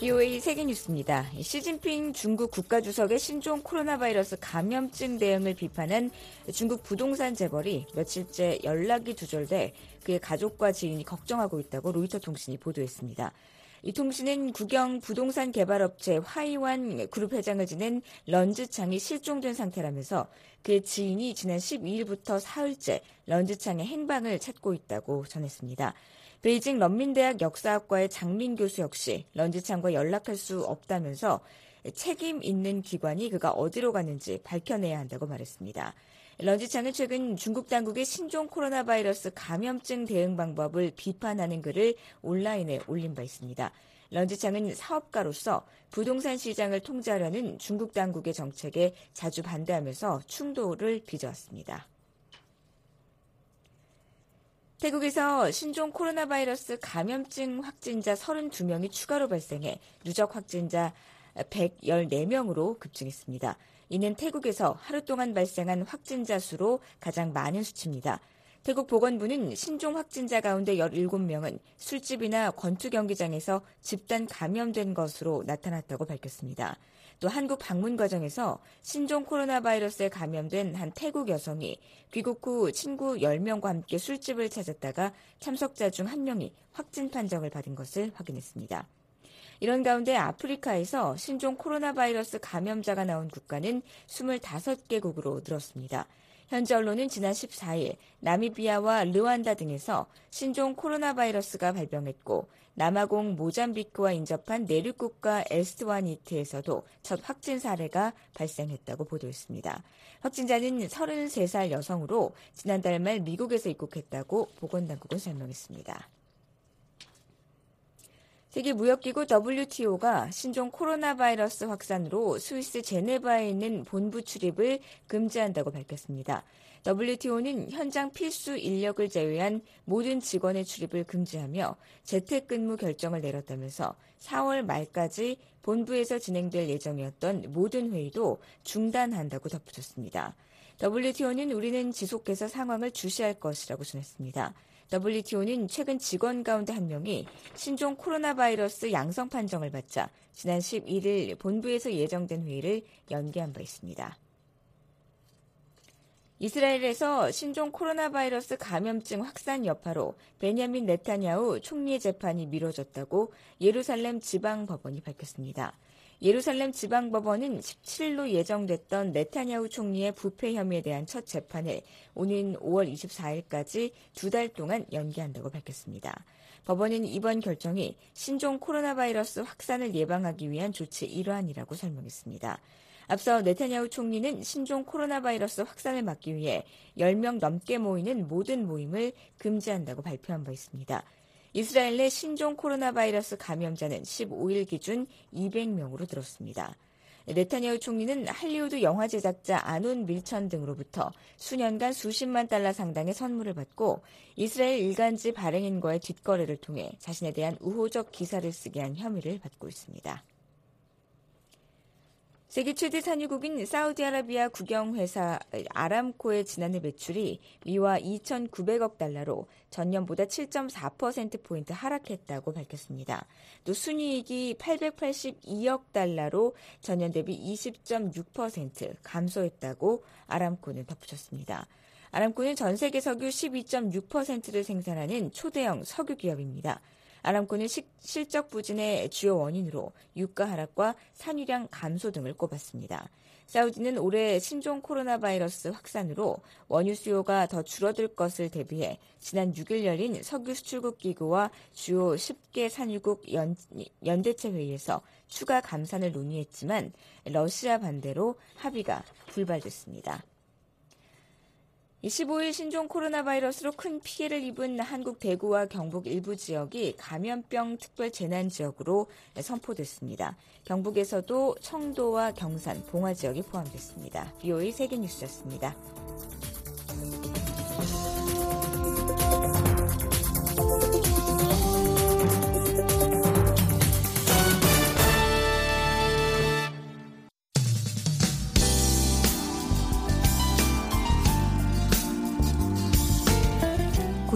BOA 세계뉴스입니다. 시진핑 중국 국가주석의 신종 코로나 바이러스 감염증 대응을 비판한 중국 부동산 재벌이 며칠째 연락이 두절돼 그의 가족과 지인이 걱정하고 있다고 로이터 통신이 보도했습니다. 이 통신은 국영 부동산 개발업체 화이완 그룹 회장을 지낸 런즈창이 실종된 상태라면서 그의 지인이 지난 12일부터 사흘째 런즈창의 행방을 찾고 있다고 전했습니다. 베이징 런민대학 역사학과의 장민 교수 역시 런즈창과 연락할 수 없다면서 책임 있는 기관이 그가 어디로 갔는지 밝혀내야 한다고 말했습니다. 런즈창은 최근 중국 당국의 신종 코로나 바이러스 감염증 대응 방법을 비판하는 글을 온라인에 올린 바 있습니다. 런즈창은 사업가로서 부동산 시장을 통제하려는 중국 당국의 정책에 자주 반대하면서 충돌을 빚어왔습니다. 태국에서 신종 코로나 바이러스 감염증 확진자 32명이 추가로 발생해 누적 확진자 114명으로 급증했습니다. 이는 태국에서 하루 동안 발생한 확진자 수로 가장 많은 수치입니다. 태국 보건부는 신종 확진자 가운데 17명은 술집이나 권투 경기장에서 집단 감염된 것으로 나타났다고 밝혔습니다. 또 한국 방문 과정에서 신종 코로나 바이러스에 감염된 한 태국 여성이 귀국 후 친구 10명과 함께 술집을 찾았다가 참석자 중 1명이 확진 판정을 받은 것을 확인했습니다. 이런 가운데 아프리카에서 신종 코로나 바이러스 감염자가 나온 국가는 25개국으로 늘었습니다. 현지 언론은 지난 14일 나미비아와 르완다 등에서 신종 코로나 바이러스가 발병했고 남아공 모잠비크와 인접한 내륙국가 에스트와니트에서도 첫 확진 사례가 발생했다고 보도했습니다. 확진자는 33살 여성으로 지난달 말 미국에서 입국했다고 보건당국은 설명했습니다. 세계무역기구 WTO가 신종 코로나 바이러스 확산으로 스위스 제네바에 있는 본부 출입을 금지한다고 밝혔습니다. WTO는 현장 필수 인력을 제외한 모든 직원의 출입을 금지하며 재택근무 결정을 내렸다면서 4월 말까지 본부에서 진행될 예정이었던 모든 회의도 중단한다고 덧붙였습니다. WTO는 우리는 지속해서 상황을 주시할 것이라고 전했습니다. WTO는 최근 직원 가운데 한 명이 신종 코로나 바이러스 양성 판정을 받자 지난 11일 본부에서 예정된 회의를 연기한 바 있습니다. 이스라엘에서 신종 코로나 바이러스 감염증 확산 여파로 베냐민 네타냐후 총리의 재판이 미뤄졌다고 예루살렘 지방법원이 밝혔습니다. 예루살렘 지방법원은 17일로 예정됐던 네타냐후 총리의 부패 혐의에 대한 첫 재판을 오는 5월 24일까지 2달 동안 연기한다고 밝혔습니다. 법원은 이번 결정이 신종 코로나 바이러스 확산을 예방하기 위한 조치 일환이라고 설명했습니다. 앞서 네타냐후 총리는 신종 코로나 바이러스 확산을 막기 위해 10명 넘게 모이는 모든 모임을 금지한다고 발표한 바 있습니다. 이스라엘 내 신종 코로나 바이러스 감염자는 15일 기준 200명으로 늘었습니다. 네타냐후 총리는 할리우드 영화 제작자 아논 밀천 등으로부터 수년간 수십만 달러 상당의 선물을 받고 이스라엘 일간지 발행인과의 뒷거래를 통해 자신에 대한 우호적 기사를 쓰게 한 혐의를 받고 있습니다. 세계 최대 산유국인 사우디아라비아 국영회사 아람코의 지난해 매출이 미화 2,900억 달러로 전년보다 7.4%포인트 하락했다고 밝혔습니다. 또 순이익이 882억 달러로 전년 대비 20.6% 감소했다고 아람코는 덧붙였습니다. 아람코는 전 세계 석유 12.6%를 생산하는 초대형 석유 기업입니다. 아람코는 실적 부진의 주요 원인으로 유가 하락과 산유량 감소 등을 꼽았습니다. 사우디는 올해 신종 코로나 바이러스 확산으로 원유 수요가 더 줄어들 것을 대비해 지난 6일 열린 석유 수출국 기구와 주요 10개 산유국 연대체 회의에서 추가 감산을 논의했지만 러시아 반대로 합의가 불발됐습니다. 15일 신종 코로나 바이러스로 큰 피해를 입은 한국 대구와 경북 일부 지역이 감염병 특별 재난 지역으로 선포됐습니다. 경북에서도 청도와 경산, 봉화 지역이 포함됐습니다. BOA 세계뉴스였습니다.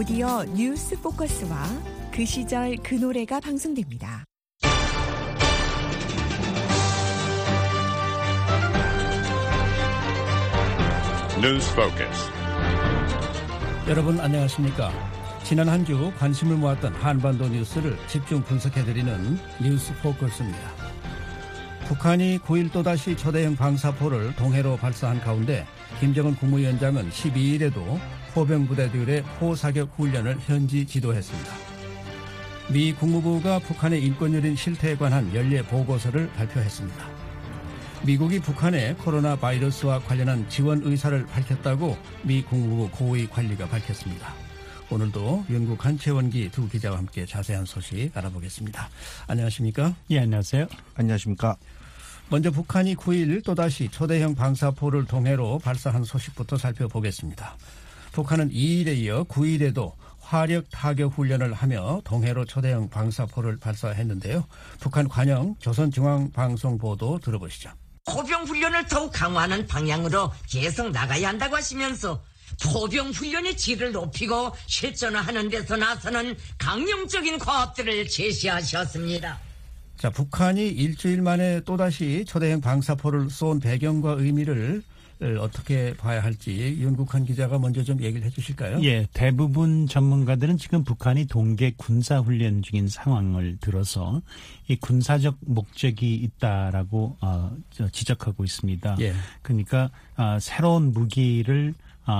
곧이어 뉴스 포커스와 그 시절 그 노래가 방송됩니다. News Focus. 여러분 안녕하십니까? 지난 한 주 관심을 모았던 한반도 뉴스를 집중 분석해드리는 뉴스 포커스입니다. 북한이 9일 또다시 초대형 방사포를 동해로 발사한 가운데 김정은 국무위원장은 12일에도 포병부대들의 포사격 훈련을 현지 지도했습니다. 미 국무부가 북한의 인권유린 실태에 관한 연례 보고서를 발표했습니다. 미국이 북한의 코로나 바이러스와 관련한 지원 의사를 밝혔다고 미 국무부 고위 관리가 밝혔습니다. 오늘도 윤국한 최원기 두 기자와 함께 자세한 소식 알아보겠습니다. 안녕하십니까? 예, 안녕하세요. 안녕하십니까? 먼저 북한이 9일 또다시 초대형 방사포를 동해로 발사한 소식부터 살펴보겠습니다. 북한은 2일에 이어 9일에도 화력 타격 훈련을 하며 동해로 초대형 방사포를 발사했는데요. 북한 관영 조선중앙방송 보도 들어보시죠. 포병 훈련을 더욱 강화하는 방향으로 계속 나가야 한다고 하시면서 포병 훈련의 질을 높이고 실전화하는 데서 나서는 강령적인 과업들을 제시하셨습니다. 자, 북한이 일주일 만에 또다시 초대형 방사포를 쏜 배경과 의미를 어떻게 봐야 할지 윤국한 기자가 먼저 좀 얘기를 해 주실까요? 예, 대부분 전문가들은 지금 북한이 동계 군사훈련 중인 상황을 들어서 이 군사적 목적이 있다라고 지적하고 있습니다. 예. 그러니까 새로운 무기를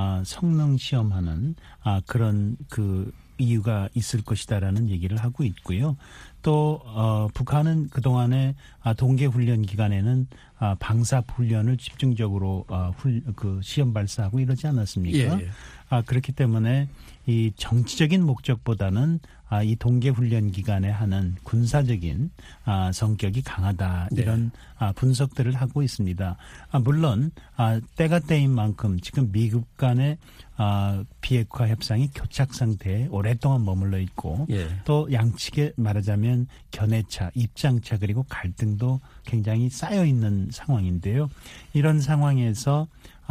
성능 시험하는 그런 그 이유가 있을 것이다라는 얘기를 하고 있고요. 또 북한은 그동안에 동계 훈련 기간에는 방사 훈련을 집중적으로 시험 발사하고 이러지 않았습니까? 예. 그렇기 때문에 이 정치적인 목적보다는 이 동계 훈련 기간에 하는 군사적인 성격이 강하다 이런 분석들을 하고 있습니다. 물론 때가 때인 만큼 지금 미국 간의 비핵화 협상이 교착 상태에 오랫동안 머물러 있고 또 양측에 말하자면 견해차, 입장차 그리고 갈등도 굉장히 쌓여 있는 상황인데요. 이런 상황에서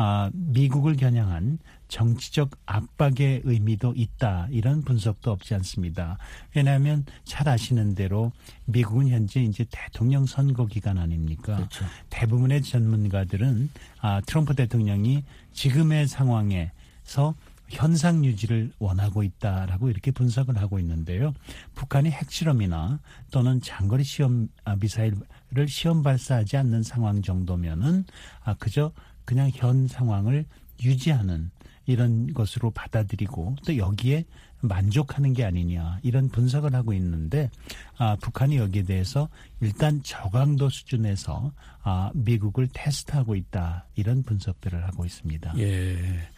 미국을 겨냥한 정치적 압박의 의미도 있다. 이런 분석도 없지 않습니다. 왜냐하면 잘 아시는 대로 미국은 현재 이제 대통령 선거 기간 아닙니까? 그렇죠. 대부분의 전문가들은 트럼프 대통령이 지금의 상황에서 현상 유지를 원하고 있다라고 이렇게 분석을 하고 있는데요. 북한이 핵실험이나 또는 장거리 시험 미사일을 시험 발사하지 않는 상황 정도면은 그저 그냥 현 상황을 유지하는 이런 것으로 받아들이고 또 여기에 만족하는 게 아니냐 이런 분석을 하고 있는데 북한이 여기에 대해서 일단 저강도 수준에서 미국을 테스트하고 있다 이런 분석들을 하고 있습니다. 예.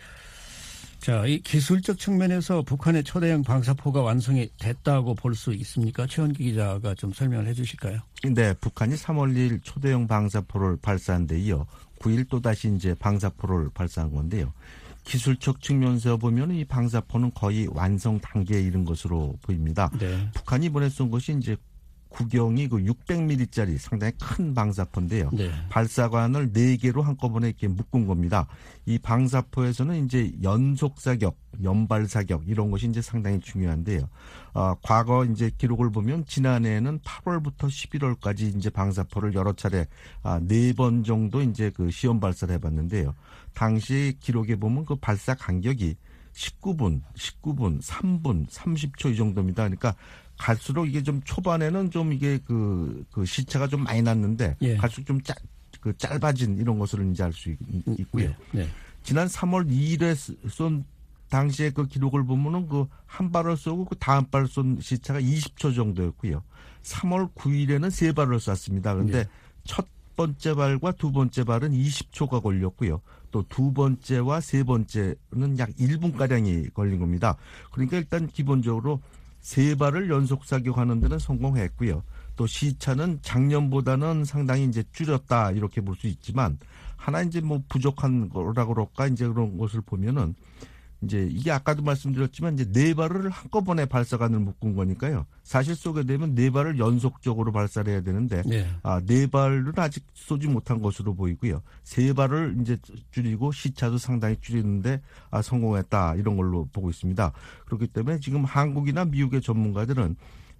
자, 이 기술적 측면에서 북한의 초대형 방사포가 완성이 됐다고 볼 수 있습니까? 최원기 기자가 좀 설명을 해 주실까요? 네, 북한이 3월 2일 초대형 방사포를 발사한 데 이어 9일 또다시 이제 방사포를 발사한 건데요. 기술적 측면에서 보면 이 방사포는 거의 완성 단계에 이른 것으로 보입니다. 네. 북한이 이번에 쏜 것이 이제 구경이 그 600mm짜리 상당히 큰 방사포인데요. 네. 발사관을 4개로 한꺼번에 이렇게 묶은 겁니다. 이 방사포에서는 이제 연속 사격, 연발 사격 이런 것이 이제 상당히 중요한데요. 과거 이제 기록을 보면 지난해에는 8월부터 11월까지 이제 방사포를 여러 차례 4번 정도 이제 그 시험 발사를 해봤는데요. 당시 기록에 보면 그 발사 간격이 19분, 3분, 30초 이 정도입니다. 그러니까 갈수록 이게 좀 초반에는 좀 이게 그 시차가 좀 많이 났는데 갈수록 좀 짧아진 이런 것을 이제 알 수 있고요. 네. 지난 3월 2일에 쏜 당시에 그 기록을 보면은 그 한 발을 쏘고 그 다음 발 쏜 시차가 20초 정도였고요. 3월 9일에는 3발을 쐈습니다. 그런데 첫 번째 발과 두 번째 발은 20초가 걸렸고요. 또 두 번째와 세 번째는 약 1분가량이 걸린 겁니다. 그러니까 일단 기본적으로 3발을 연속 사격하는 데는 성공했고요. 또 시차는 작년보다는 상당히 이제 줄였다 이렇게 볼 수 있지만 하나 이제 뭐 부족한 거라 그럴까 이제 그런 것을 보면은 이제 이게 아까도 말씀드렸지만 이제 4발을 한꺼번에 발사관을 묶은 거니까요. 사실 쏘게 되면 4발을 연속적으로 발사를 해야 되는데 4발은 아직 쏘지 못한 것으로 보이고요. 3발을 이제 줄이고 시차도 상당히 줄이는데 성공했다 이런 걸로 보고 있습니다. 그렇기 때문에 지금 한국이나 미국의 전문가들은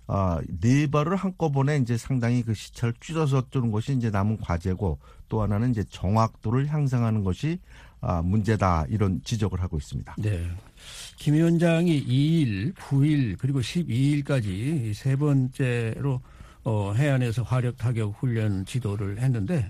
4발을 한꺼번에 이제 상당히 그 시차를 줄여서 쏘는 것이 이제 남은 과제고 또 하나는 이제 정확도를 향상하는 것이 문제다 이런 지적을 하고 있습니다. 네. 김 위원장이 2일, 9일 그리고 12일까지 세 번째로 해안에서 화력 타격 훈련 지도를 했는데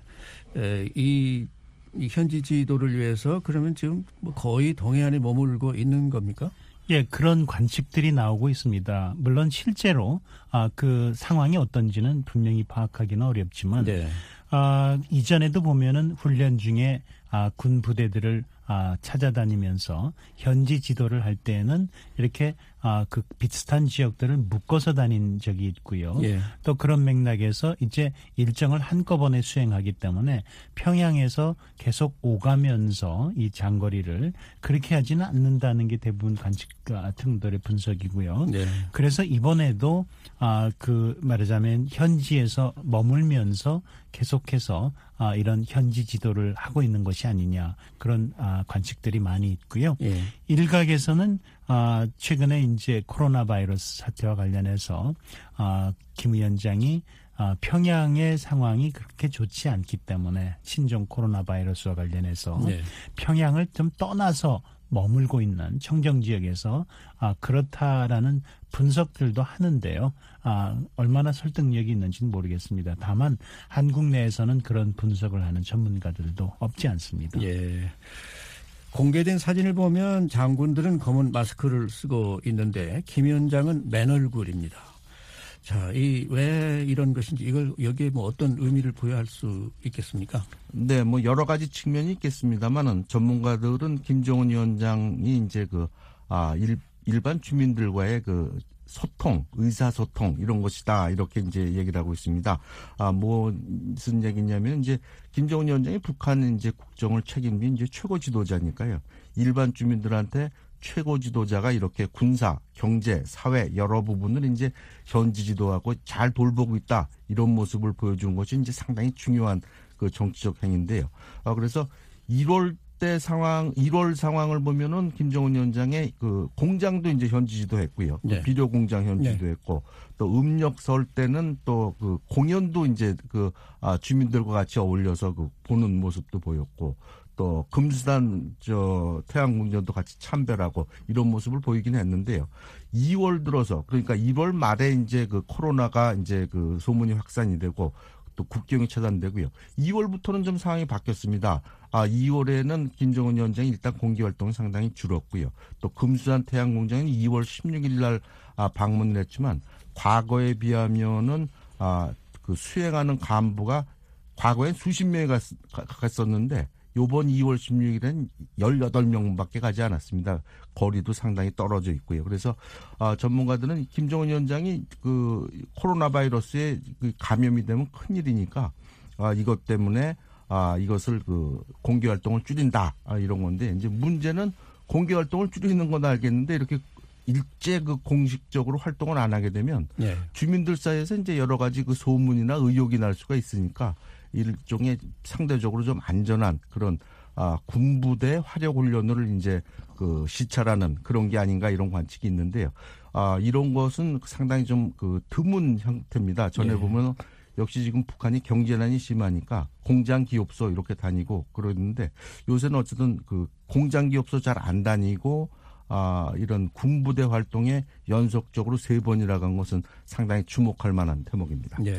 이 현지 지도를 위해서 그러면 지금 거의 동해안에 머물고 있는 겁니까? 예, 그런 관측들이 나오고 있습니다. 물론 실제로 그 상황이 어떤지는 분명히 파악하기는 어렵지만 네. 이전에도 보면은 훈련 중에 군 부대들을 찾아다니면서 현지 지도를 할 때에는 이렇게 그 비슷한 지역들을 묶어서 다닌 적이 있고요. 예. 또 그런 맥락에서 이제 일정을 한꺼번에 수행하기 때문에 평양에서 계속 오가면서 이 장거리를 그렇게 하지는 않는다는 게 대부분 관측 같은 분들의 분석이고요. 네. 그래서 이번에도 그 말하자면 현지에서 머물면서 계속해서 이런 현지 지도를 하고 있는 것이 아니냐 그런 관측들이 많이 있고요. 예. 일각에서는 최근에 이제 코로나 바이러스 사태와 관련해서 김 위원장이 평양의 상황이 그렇게 좋지 않기 때문에 신종 코로나 바이러스와 관련해서 네. 평양을 좀 떠나서 머물고 있는 청정 지역에서 그렇다라는 분석들도 하는데요. 얼마나 설득력이 있는지는 모르겠습니다. 다만 한국 내에서는 그런 분석을 하는 전문가들도 없지 않습니다. 예. 공개된 사진을 보면 장군들은 검은 마스크를 쓰고 있는데 김 위원장은 맨 얼굴입니다. 자, 왜 이런 것인지 이걸 여기에 뭐 어떤 의미를 부여할 수 있겠습니까? 네, 뭐 여러 가지 측면이 있겠습니다만은 전문가들은 김정은 위원장이 이제 일반 주민들과의 그 소통, 의사소통 이런 것이다 이렇게 이제 얘기를 하고 있습니다. 무슨 얘기냐면 이제 김정은 위원장이 북한 이제 국정을 책임진 이제 최고 지도자니까요. 일반 주민들한테 최고 지도자가 이렇게 군사, 경제, 사회 여러 부분을 이제 현지 지도하고 잘 돌보고 있다 이런 모습을 보여주는 것이 이제 상당히 중요한 그 정치적 행위인데요. 그래서 1월 상황을 보면은 김정은 위원장의 그 공장도 이제 현지 지도했고요. 네. 비료 공장 현지 지도했고 또 음력 설 때는 또 그 공연도 이제 주민들과 같이 어울려서 그 보는 모습도 보였고 또 금수단 태양궁전도 같이 참배하고 이런 모습을 보이긴 했는데요. 2월 들어서 그러니까 1월 말에 이제 그 코로나가 이제 그 소문이 확산이 되고 또 국경이 차단되고요. 2월부터는 좀 상황이 바뀌었습니다. 2월에는 김정은 위원장이 일단 공개 활동이 상당히 줄었고요. 또 금수산 태양궁장은 2월 16일 날 방문을 했지만 과거에 비하면은 그 수행하는 간부가 과거엔 수십 명이 갔었는데 요번 2월 16일엔 18명밖에 가지 않았습니다. 거리도 상당히 떨어져 있고요. 그래서 전문가들은 김정은 위원장이 그 코로나 바이러스에 감염이 되면 큰일이니까 이것 때문에 이것을 그 공개 활동을 줄인다 이런 건데 이제 문제는 공개 활동을 줄이는 건 알겠는데 이렇게 일제 그 공식적으로 활동을 안 하게 되면 네. 주민들 사이에서 이제 여러 가지 그 소문이나 의혹이 날 수가 있으니까 일종의 상대적으로 좀 안전한 그런 군부대 화력 훈련을 이제 그 시찰하는 그런 게 아닌가 이런 관측이 있는데요. 이런 것은 상당히 좀 그 드문 형태입니다. 전에 보면 역시 지금 북한이 경제난이 심하니까 공장 기업소 이렇게 다니고 그러는데 요새는 어쨌든 그 공장 기업소 잘 안 다니고 이런 군부대 활동에 연속적으로 3번이라고 한 것은 상당히 주목할 만한 대목입니다. 네.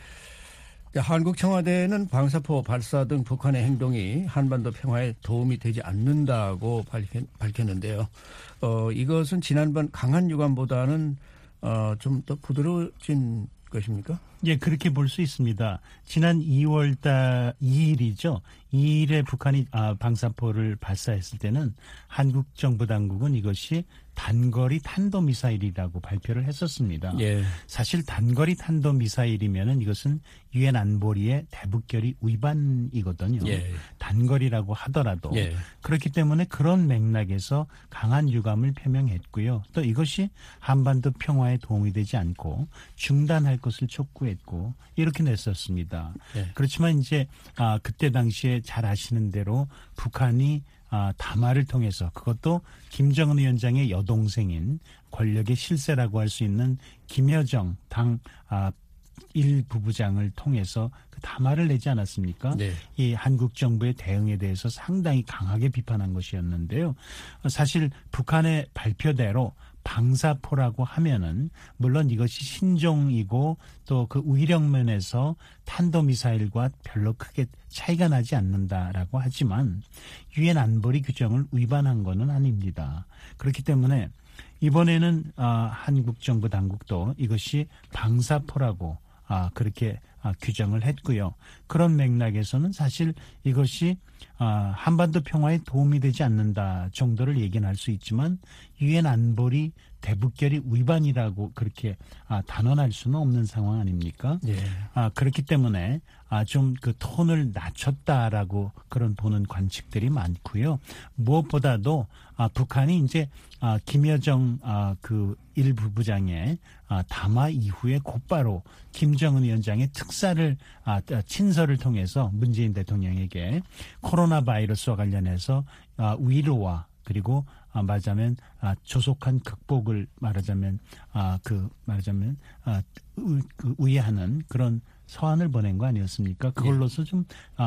한국 청와대는 방사포 발사 등 북한의 행동이 한반도 평화에 도움이 되지 않는다고 밝혔는데요. 이것은 지난번 강한 유감보다는 좀 더 부드러워진 것입니까? 예, 그렇게 볼 수 있습니다. 지난 2월 2일이죠. 2일에 북한이 방사포를 발사했을 때는 한국 정부 당국은 이것이 단거리 탄도미사일이라고 발표를 했었습니다. 예. 사실 단거리 탄도미사일이면은 이것은 유엔 안보리의 대북결의 위반이거든요. 예. 단거리라고 하더라도. 예. 그렇기 때문에 그런 맥락에서 강한 유감을 표명했고요. 또 이것이 한반도 평화에 도움이 되지 않고 중단할 것을 촉구했고 이렇게 냈었습니다. 예. 그렇지만 이제 그때 당시에 잘 아시는 대로 북한이 담화를 통해서 그것도 김정은 위원장의 여동생인 권력의 실세라고 할 수 있는 김여정 당 일 부부장을 통해서 그 담화를 내지 않았습니까? 네. 이 한국 정부의 대응에 대해서 상당히 강하게 비판한 것이었는데요. 사실 북한의 발표대로 방사포라고 하면은 물론 이것이 신종이고 또 그 위력 면에서 탄도미사일과 별로 크게 차이가 나지 않는다라고 하지만 유엔 안보리 규정을 위반한 것은 아닙니다. 그렇기 때문에 이번에는 한국 정부 당국도 이것이 방사포라고 그렇게 규정을 했고요. 그런 맥락에서는 사실 이것이 한반도 평화에 도움이 되지 않는다 정도를 얘기는 할 수 있지만 유엔 안보리 대북결의 위반이라고 그렇게 단언할 수는 없는 상황 아닙니까? 예. 그렇기 때문에 좀 그 톤을 낮췄다라고 그런 보는 관측들이 많고요. 무엇보다도 북한이 이제 김여정 그 일 부부장의 담화 이후에 곧바로 김정은 위원장의 특사를 친서를 통해서 문재인 대통령에게 코로나 바이러스와 관련해서 위로와 그리고 말하자면 조속한 극복을 말하자면 의해하는 그런 서한을 보낸 거 아니었습니까? 그걸로서 좀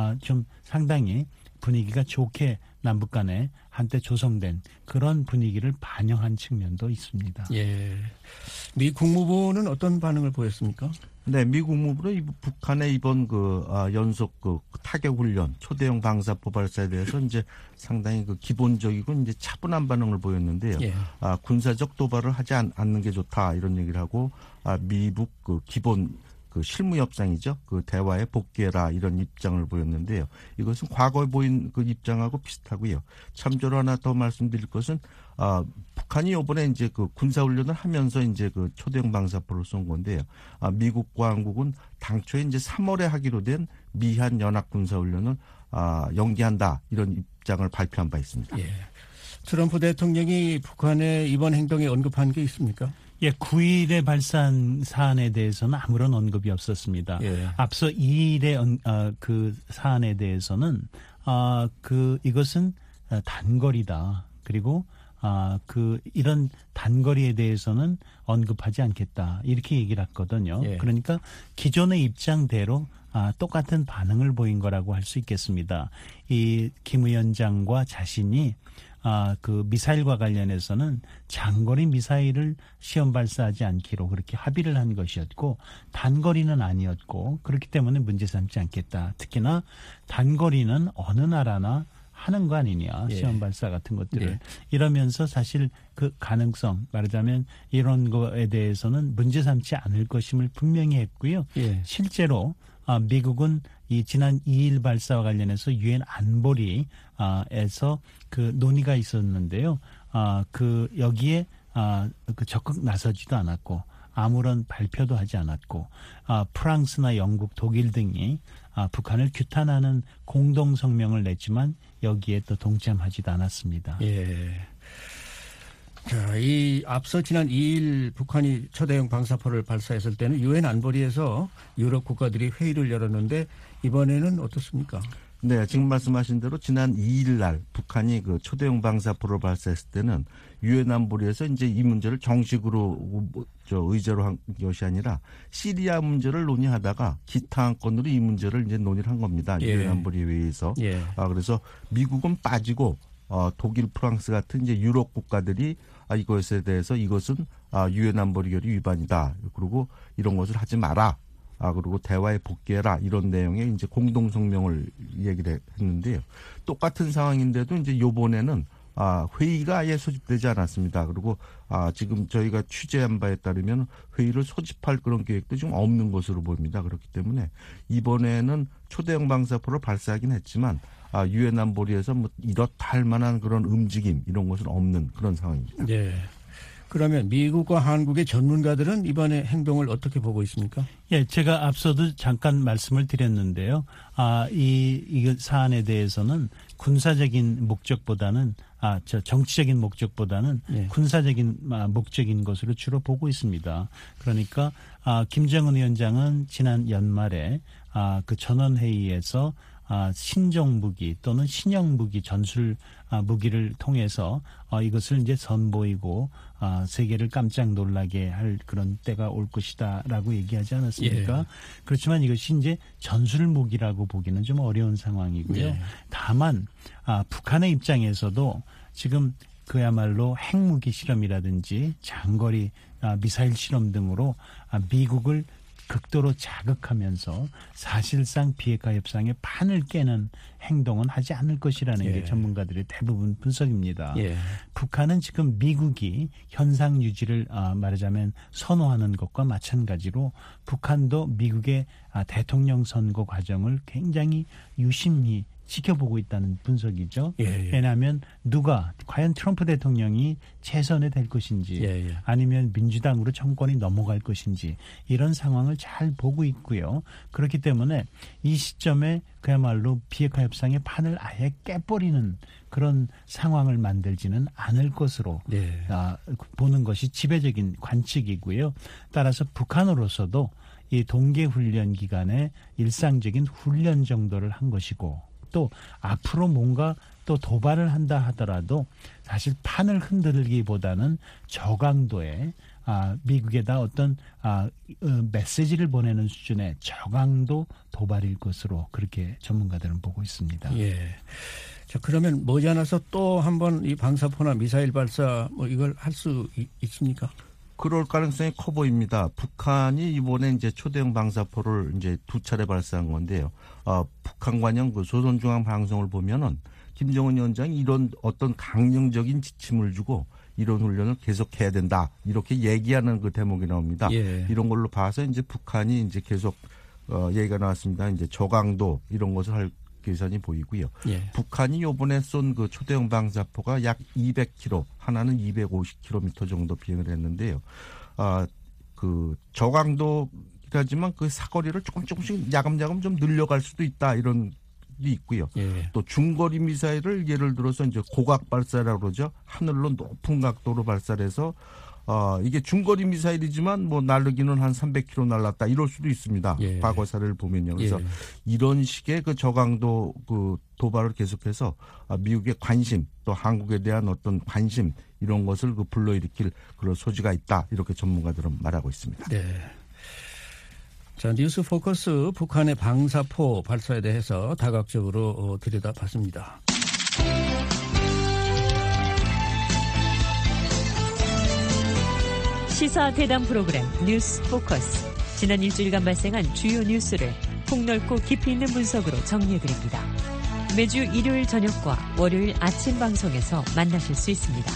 상당히 분위기가 좋게 남북 간에 한때 조성된 그런 분위기를 반영한 측면도 있습니다. 예. 미 국무부는 어떤 반응을 보였습니까? 네, 미 국무부는 북한의 이번 연속 타격 훈련, 초대형 방사포 발사에 대해서 이제 상당히 기본적이고 이제 차분한 반응을 보였는데요. 예. 군사적 도발을 하지 않는 게 좋다 이런 얘기를 하고 미북 기본 실무 협상이죠. 대화에 복귀해라 이런 입장을 보였는데요. 이것은 과거에 보인 그 입장하고 비슷하고요. 참조로 하나 더 말씀드릴 것은 북한이 이번에 이제 군사훈련을 하면서 이제 초대형 방사포를 쏜 건데요. 미국과 한국은 당초에 이제 3월에 하기로 된 미한 연합 군사훈련을 연기한다 이런 입장을 발표한 바 있습니다. 예. 트럼프 대통령이 북한의 이번 행동에 언급한 게 있습니까? 예, 9일에 발사한 사안에 대해서는 아무런 언급이 없었습니다. 예. 앞서 2일의 그 사안에 대해서는 이것은 단거리다. 그리고 이런 단거리에 대해서는 언급하지 않겠다. 이렇게 얘기를 했거든요. 예. 그러니까 기존의 입장대로 똑같은 반응을 보인 거라고 할 수 있겠습니다. 이 김 위원장과 자신이 그 미사일과 관련해서는 장거리 미사일을 시험 발사하지 않기로 그렇게 합의를 한 것이었고 단거리는 아니었고 그렇기 때문에 문제 삼지 않겠다. 특히나 단거리는 어느 나라나 하는 거 아니냐. 예. 시험 발사 같은 것들을. 예. 이러면서 사실 그 가능성 말하자면 이런 거에 대해서는 문제 삼지 않을 것임을 분명히 했고요. 예. 실제로 미국은 이 지난 2일 발사와 관련해서 유엔 안보리에서 그 논의가 있었는데요. 여기에 적극 나서지도 않았고 아무런 발표도 하지 않았고 프랑스나 영국, 독일 등이 북한을 규탄하는 공동 성명을 냈지만 여기에 또 동참하지도 않았습니다. 예. 자, 이 앞서 지난 2일 북한이 초대형 방사포를 발사했을 때는 유엔 안보리에서 유럽 국가들이 회의를 열었는데 이번에는 어떻습니까? 네, 지금 말씀하신 대로 지난 2일 날 북한이 초대형 방사포를 발사했을 때는 유엔 안보리에서 이제 이 문제를 정식으로 의제로 한 것이 아니라 시리아 문제를 논의하다가 기타 안건으로 이 문제를 이제 논의를 한 겁니다. 예. 유엔 안보리 회의에서. 예. 그래서 미국은 빠지고 독일, 프랑스 같은 이제 유럽 국가들이 이것에 대해서 이것은 유엔 안보리 결의 위반이다. 그리고 이런 것을 하지 마라. 그리고 대화에 복귀해라. 이런 내용의 이제 공동 성명을 얘기를 했는데요. 똑같은 상황인데도 이제 요번에는 회의가 아예 소집되지 않았습니다. 그리고 지금 저희가 취재한 바에 따르면 회의를 소집할 그런 계획도 지금 없는 것으로 보입니다. 그렇기 때문에 이번에는 초대형 방사포를 발사하긴 했지만 유엔 안보리에서 이렇다 할 만한 그런 움직임 이런 것은 없는 그런 상황입니다. 네. 그러면 미국과 한국의 전문가들은 이번에 행동을 어떻게 보고 있습니까? 예, 제가 앞서도 잠깐 말씀을 드렸는데요. 이 사안에 대해서는 군사적인 목적보다는 정치적인 목적보다는 예. 군사적인 목적인 것으로 주로 보고 있습니다. 그러니까 김정은 위원장은 지난 연말에 그 전원회의에서 신종 무기 또는 신형 무기 전술 무기를 통해서 이것을 이제 선보이고 세계를 깜짝 놀라게 할 그런 때가 올 것이다라고 얘기하지 않았습니까? 예. 그렇지만 이것이 이제 전술 무기라고 보기는 좀 어려운 상황이고요. 예. 다만 북한의 입장에서도 지금 그야말로 핵무기 실험이라든지 장거리 미사일 실험 등으로 미국을 극도로 자극하면서 사실상 비핵화 협상의 판을 깨는 행동은 하지 않을 것이라는 예. 게 전문가들의 대부분 분석입니다. 예. 북한은 지금 미국이 현상 유지를 말하자면 선호하는 것과 마찬가지로 북한도 미국의 대통령 선거 과정을 굉장히 유심히 지켜보고 있다는 분석이죠. 예, 예. 왜냐하면 누가 과연 트럼프 대통령이 재선이 될 것인지 예, 예. 아니면 민주당으로 정권이 넘어갈 것인지 이런 상황을 잘 보고 있고요. 그렇기 때문에 이 시점에 그야말로 비핵화 협상의 판을 아예 깨버리는 그런 상황을 만들지는 않을 것으로 예. 보는 것이 지배적인 관측이고요. 따라서 북한으로서도 이 동계훈련 기간에 일상적인 훈련 정도를 한 것이고 또 앞으로 뭔가 또 도발을 한다 하더라도 사실 판을 흔들기보다는 저강도의 미국에다 어떤 메시지를 보내는 수준의 저강도 도발일 것으로 그렇게 전문가들은 보고 있습니다. 예. 자, 그러면 머지않아서 또 한번 이 방사포나 미사일 발사 이걸 할 수 있습니까? 그럴 가능성이 커 보입니다. 북한이 이번에 이제 초대형 방사포를 이제 2차례 발사한 건데요. 북한 관영 그 조선중앙 방송을 보면은 김정은 위원장이 이런 어떤 강령적인 지침을 주고 이런 훈련을 계속해야 된다 이렇게 얘기하는 그 대목이 나옵니다. 예. 이런 걸로 봐서 이제 북한이 이제 계속 얘기가 나왔습니다. 이제 저강도 이런 것을 할 계산이 보이고요. 예. 북한이 이번에 쏜 그 초대형 방사포가 약 200km, 하나는 250km 정도 비행을 했는데요. 그 저강도라지만 그 사거리를 조금씩 야금야금 좀 늘려갈 수도 있다 이런 게 있고요. 예. 또 중거리 미사일을 예를 들어서 이제 고각 발사라고 그러죠. 하늘로 높은 각도로 발사를 해서 이게 중거리 미사일이지만 뭐 날르기는 한 300km 날랐다 이럴 수도 있습니다. 예. 과거 사례를 보면요. 그래서 예. 이런 식의 그 저강도 그 도발을 계속해서 미국의 관심 또 한국에 대한 어떤 관심 이런 것을 그 불러일으킬 그런 소지가 있다 이렇게 전문가들은 말하고 있습니다. 네. 자, 뉴스 포커스 북한의 방사포 발사에 대해서 다각적으로 들여다봤습니다. 시사 대담 프로그램 뉴스 포커스. 지난 일주일간 발생한 주요 뉴스를 폭넓고 깊이 있는 분석으로 정리해드립니다. 매주 일요일 저녁과 월요일 아침 방송에서 만나실 수 있습니다.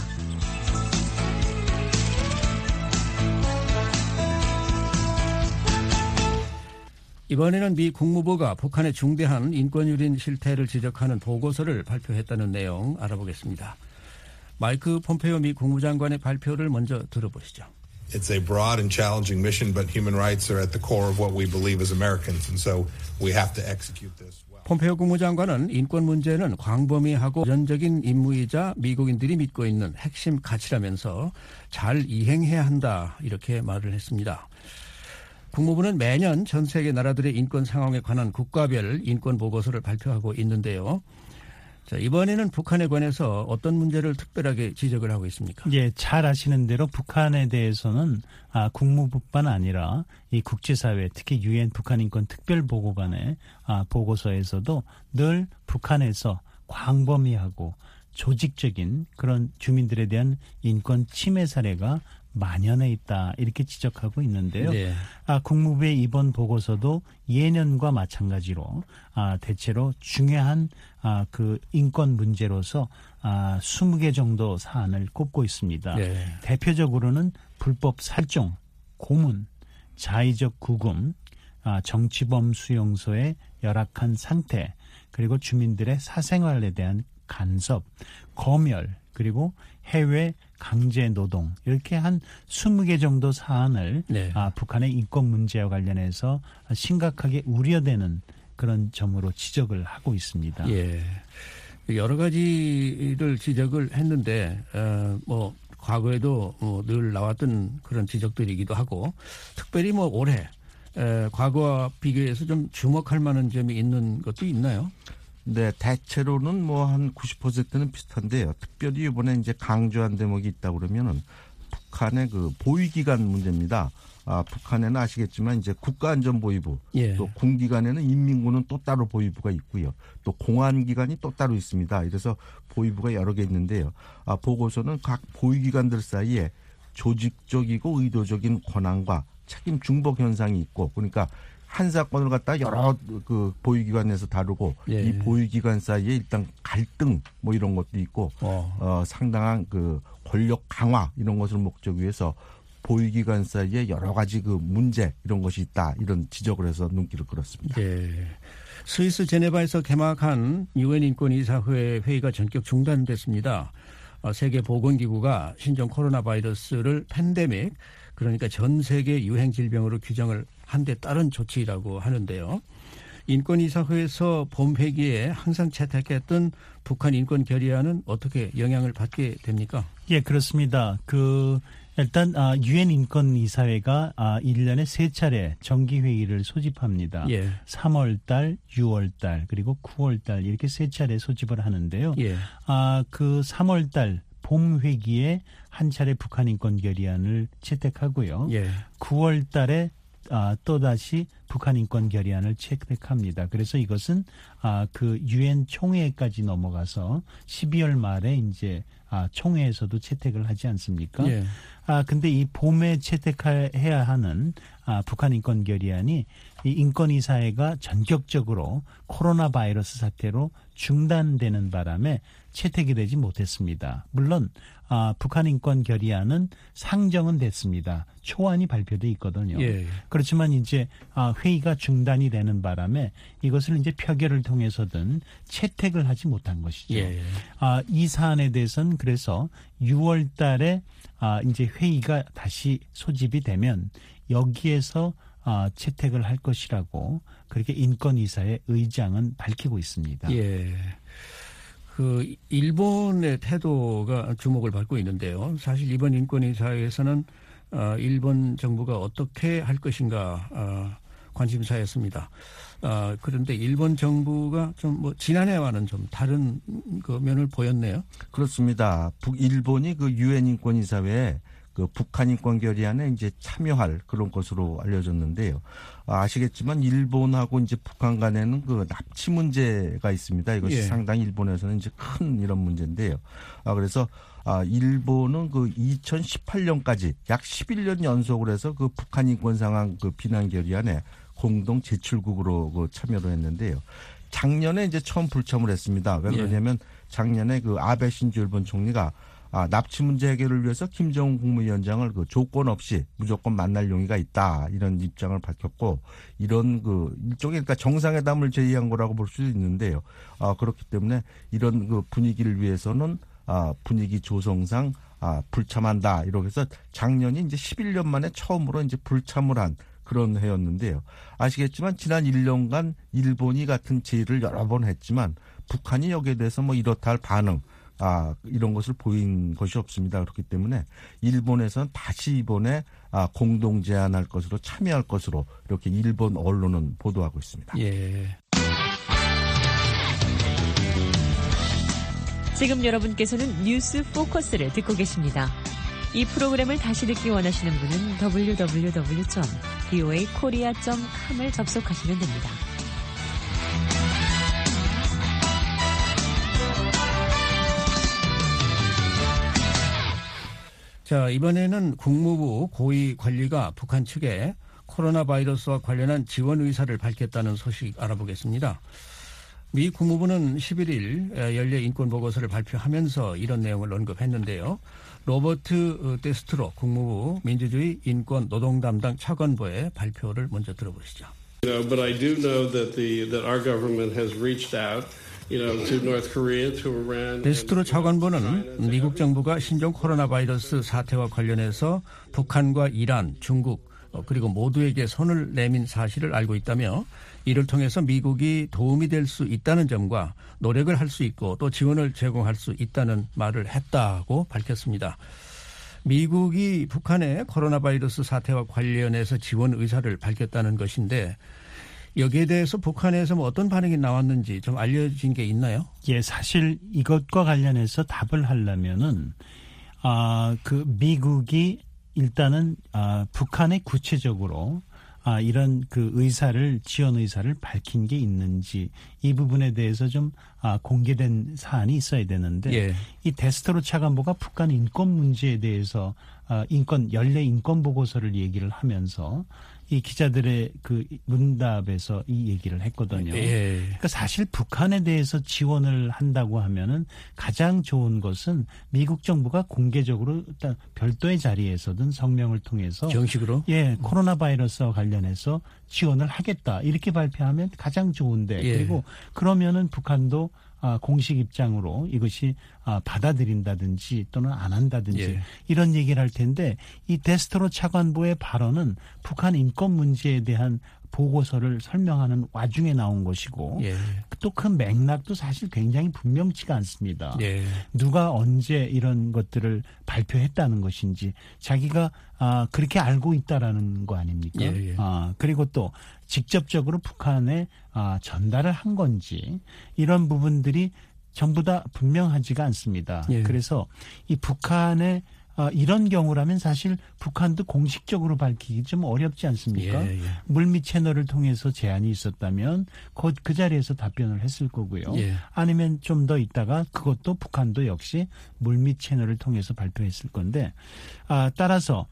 이번에는 미 국무부가 북한의 중대한 인권유린 실태를 지적하는 보고서를 발표했다는 내용 알아보겠습니다. 마이크 폼페이오 미 국무장관의 발표를 먼저 들어보시죠. It's a broad and challenging mission, but human rights are at the core of what we believe as Americans, and so we have to execute this well. 폼페이오 국무장관은 인권 문제는 광범위하고 도전적인 임무이자 미국인들이 믿고 있는 핵심 가치라면서 잘 이행해야 한다 이렇게 말을 했습니다. 국무부는 매년 전 세계 나라들의 인권 상황에 관한 국가별 인권 보고서를 발표하고 있는데요. 자, 이번에는 북한에 관해서 어떤 문제를 특별하게 지적을 하고 있습니까? 예, 잘 아시는 대로 북한에 대해서는 국무부뿐만 아니라 이 국제사회, 특히 유엔 북한인권 특별보고관의 보고서에서도 늘 북한에서 광범위하고 조직적인 그런 주민들에 대한 인권 침해 사례가 만연해 있다 이렇게 지적하고 있는데요. 네. 국무부의 이번 보고서도 예년과 마찬가지로 대체로 중요한 그 인권 문제로서 20개 정도 사안을 꼽고 있습니다. 네. 대표적으로는 불법 살종, 고문, 자의적 구금, 정치범 수용소의 열악한 상태, 그리고 주민들의 사생활에 대한 간섭, 검열, 그리고 해외 강제 노동 이렇게 한 20개 정도 사안을 네. 북한의 인권 문제와 관련해서 심각하게 우려되는 그런 점으로 지적을 하고 있습니다. 예. 여러 가지를 지적을 했는데 뭐 과거에도 늘 나왔던 그런 지적들이기도 하고 특별히 뭐 올해 과거와 비교해서 좀 주목할 만한 점이 있는 것도 있나요? 네, 대체로는 뭐 한 90%는 비슷한데요. 특별히 이번에 이제 강조한 대목이 있다 그러면은 북한의 그 보위기관 문제입니다. 북한에는 아시겠지만 이제 국가안전보위부, 예. 또 군기관에는 인민군은 또 따로 보위부가 있고요. 또 공안기관이 또 따로 있습니다. 이래서 보위부가 여러 개 있는데요. 보고서는 각 보위기관들 사이에 조직적이고 의도적인 권한과 책임 중복 현상이 있고, 그러니까 한 사건을 갖다 여러 그 보위기관에서 다루고 예. 이 보위기관 사이에 일단 갈등 뭐 이런 것도 있고 상당한 그 권력 강화 이런 것을 목적 위해서 보위기관 사이에 여러 가지 그 문제 이런 것이 있다 이런 지적을 해서 눈길을 끌었습니다. 예. 스위스 제네바에서 개막한 유엔 인권이사회 회의가 전격 중단됐습니다. 세계보건기구가 신종 코로나 바이러스를 팬데믹, 그러니까 전 세계 유행 질병으로 규정을 한 데 따른 조치라고 하는데요. 인권이사회에서 봄 회기에 항상 채택했던 북한 인권 결의안은 어떻게 영향을 받게 됩니까? 예, 그렇습니다. 일단 유엔 인권이사회가 1년에 3차례 정기회의를 소집합니다. 예. 3월 달, 6월 달, 그리고 9월 달 이렇게 3차례 소집을 하는데요. 예. 그 3월 달 봄 회기에 한 차례 북한 인권 결의안을 채택하고요. 예. 9월 달에 또다시 북한 인권 결의안을 채택합니다. 그래서 이것은 그 유엔 총회까지 넘어가서 12월 말에 이제 총회에서도 채택을 하지 않습니까? 예. 근데 이 봄에 채택해야 하는 북한 인권 결의안이 이 인권이사회가 전격적으로 코로나 바이러스 사태로 중단되는 바람에 채택이 되지 못했습니다. 물론 북한 인권 결의안은 상정은 됐습니다. 초안이 발표돼 있거든요. 예. 그렇지만 이제 회의가 중단이 되는 바람에 이것을 이제 표결을 통해서든 채택을 하지 못한 것이죠. 예. 이 사안에 대해서는 그래서 6월 달에 이제 회의가 다시 소집이 되면 여기에서 채택을 할 것이라고 그렇게 인권이사의 의장은 밝히고 있습니다. 예. 그 일본의 태도가 주목을 받고 있는데요. 사실 이번 인권이사회에서는 일본 정부가 어떻게 할 것인가 관심사였습니다. 그런데 일본 정부가 좀 뭐 지난해와는 좀 다른 그 면을 보였네요. 그렇습니다. 일본이 그 유엔 인권이사회에 그 북한 인권 결의안에 이제 참여할 그런 것으로 알려졌는데요. 아시겠지만 일본하고 이제 북한 간에는 그 납치 문제가 있습니다. 이것이 예. 상당히 일본에서는 이제 큰 이런 문제인데요. 그래서 일본은 그 2018년까지 약 11년 연속으로 해서 그 북한 인권 상황 그 비난 결의안에 공동 제출국으로 그 참여를 했는데요. 작년에 이제 처음 불참을 했습니다. 왜 그러냐면 작년에 그 아베 신조 일본 총리가 납치 문제 해결을 위해서 김정은 국무위원장을 그 조건 없이 무조건 만날 용의가 있다 이런 입장을 밝혔고 이런 그 일종의 그러니까 정상회담을 제의한 거라고 볼 수도 있는데요. 그렇기 때문에 이런 그 분위기를 위해서는 분위기 조성상 불참한다 이렇게 해서 작년이 이제 11년 만에 처음으로 이제 불참을 한 그런 해였는데요. 아시겠지만 지난 1년간 일본이 같은 제의를 여러 번 했지만 북한이 여기에 대해서 뭐 이렇다 할 반응 이런 것을 보인 것이 없습니다. 그렇기 때문에 일본에서는 다시 이번에 공동 제안할 것으로 참여할 것으로 이렇게 일본 언론은 보도하고 있습니다. 예. 지금 여러분께서는 뉴스 포커스를 듣고 계십니다. 이 프로그램을 다시 듣기 원하시는 분은 www.voakorea.com을 접속하시면 됩니다. 자, 이번에는 국무부 고위 관리가 북한 측에 코로나 바이러스와 관련한 지원 의사를 밝혔다는 소식 알아보겠습니다. 미 국무부는 11일 연례 인권 보고서를 발표하면서 이런 내용을 언급했는데요. 로버트 데스트로 국무부 민주주의 인권 노동 담당 차관보의 발표를 먼저 들어보시죠. But I do know that our government has reached out. To North Korea, to Iran. 데스트로 차관보는 미국 정부가 신종 코로나 바이러스 사태와 관련해서 북한과 이란, 중국 그리고 모두에게 손을 내민 사실을 알고 있다며 이를 통해서 미국이 도움이 될 수 있다는 점과 노력을 할 수 있고 또 지원을 제공할 수 있다는 말을 했다고 밝혔습니다. 미국이 북한의 코로나 바이러스 사태와 관련해서 지원 의사를 밝혔다는 것인데 여기에 대해서 북한에서 뭐 어떤 반응이 나왔는지 좀 알려진 게 있나요? 예, 사실 이것과 관련해서 답을 하려면은 그 미국이 일단은 북한에 구체적으로 이런 그 지원 의사를 밝힌 게 있는지 이 부분에 대해서 좀 공개된 사안이 있어야 되는데 예. 이 데스토로 차관보가 북한 인권 문제에 대해서 연례 인권 보고서를 얘기를 하면서 이 기자들의 그 문답에서 이 얘기를 했거든요. 예. 그러니까 사실 북한에 대해서 지원을 한다고 하면은 가장 좋은 것은 미국 정부가 공개적으로 일단 별도의 자리에서든 성명을 통해서 정식으로 코로나 바이러스와 관련해서 지원을 하겠다 이렇게 발표하면 가장 좋은데 그리고 그러면은 북한도 공식 입장으로 이것이 받아들인다든지 또는 안 한다든지 이런 얘기를 할 텐데 이 데스토로 차관보의 발언은 북한 인권 문제에 대한 보고서를 설명하는 와중에 나온 것이고 또 그 맥락도 사실 굉장히 분명치가 않습니다. 누가 언제 이런 것들을 발표했다는 것인지 자기가 그렇게 알고 있다라는 거 아닙니까? 그리고 또 직접적으로 북한에 전달을 한 건지 이런 부분들이 전부 다 분명하지가 않습니다. 그래서 이 북한의 이런 경우라면 사실 북한도 공식적으로 밝히기 좀 어렵지 않습니까? 물밑 채널을 통해서 제안이 있었다면 그 자리에서 답변을 했을 거고요. 아니면 좀 더 있다가 그것도 북한도 역시 물밑 채널을 통해서 발표했을 건데 따라서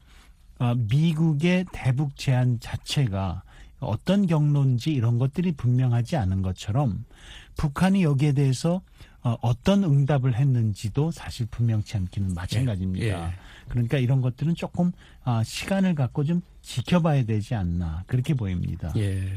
미국의 대북 제안 자체가 어떤 경로인지 이런 것들이 분명하지 않은 것처럼 북한이 여기에 대해서 어떤 응답을 했는지도 사실 분명치 않기는 마찬가지입니다. 그러니까 이런 것들은 조금 시간을 갖고 좀 지켜봐야 되지 않나 그렇게 보입니다.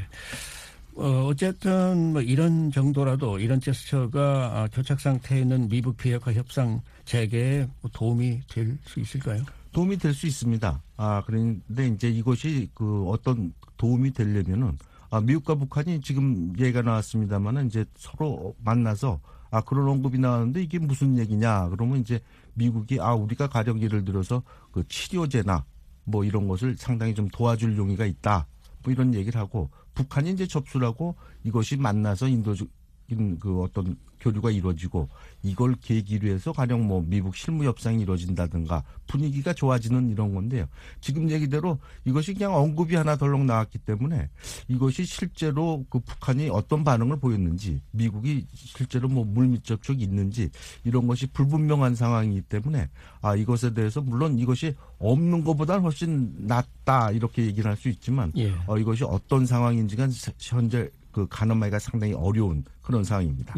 어쨌든 뭐 이런 정도라도 이런 제스처가 교착 상태에 있는 미북 비핵화 협상 재개에 도움이 될 수 있을까요? 도움이 될 수 있습니다. 그런데 이제 이것이 어떤 도움이 되려면은 미국과 북한이 지금 얘기가 나왔습니다만은 이제 서로 만나서 그런 언급이 나왔는데 이게 무슨 얘기냐 그러면 이제 미국이 우리가 가령 예를 들어서 그 치료제나 뭐 이런 것을 상당히 좀 도와줄 용의가 있다 뭐 이런 얘기를 하고 북한이 이제 접수를 하고 이것이 만나서 인도적인 그 어떤 교류가 이루어지고 이걸 계기로 해서 가령 뭐 미북 실무 협상이 이루어진다든가 분위기가 좋아지는 이런 건데요. 지금 얘기대로 이것이 그냥 언급이 하나 덜렁 나왔기 때문에 이것이 실제로 그 북한이 어떤 반응을 보였는지 미국이 실제로 뭐 물밑 접촉이 있는지 이런 것이 불분명한 상황이기 때문에 이것에 대해서 물론 이것이 없는 것보다는 훨씬 낫다 이렇게 얘기를 할 수 있지만 이것이 어떤 상황인지가 현재 그 가늠하기가 상당히 어려운 그런 상황입니다.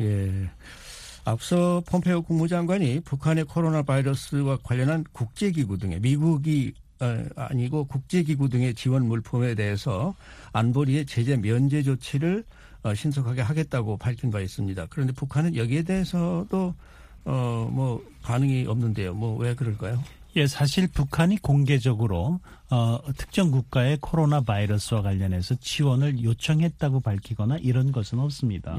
앞서 폼페이오 국무장관이 북한의 코로나 바이러스와 관련한 국제기구 등의 미국이 아니고 국제기구 등의 지원 물품에 대해서 안보리의 제재 면제 조치를 신속하게 하겠다고 밝힌 바 있습니다. 그런데 북한은 여기에 대해서도 뭐 반응이 없는데요. 뭐 왜 그럴까요? 사실 북한이 공개적으로 특정 국가의 코로나 바이러스와 관련해서 지원을 요청했다고 밝히거나 이런 것은 없습니다.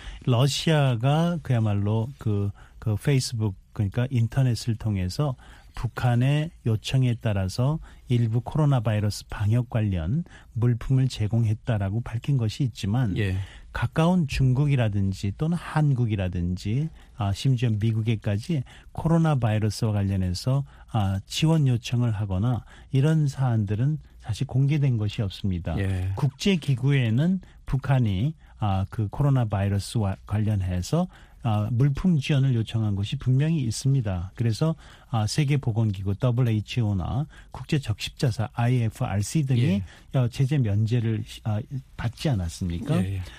러시아가 그야말로 그 페이스북 그러니까 인터넷을 통해서 북한의 요청에 따라서 일부 코로나 바이러스 방역 관련 물품을 제공했다라고 밝힌 것이 있지만 가까운 중국이라든지 또는 한국이라든지 심지어 미국에까지 코로나 바이러스와 관련해서 지원 요청을 하거나 이런 사안들은 사실 공개된 것이 없습니다. 국제기구에는 북한이 그 코로나 바이러스와 관련해서 물품 지원을 요청한 것이 분명히 있습니다. 그래서 세계보건기구 WHO나 국제적십자사 IFRC 등이 제재 면제를 받지 않았습니까?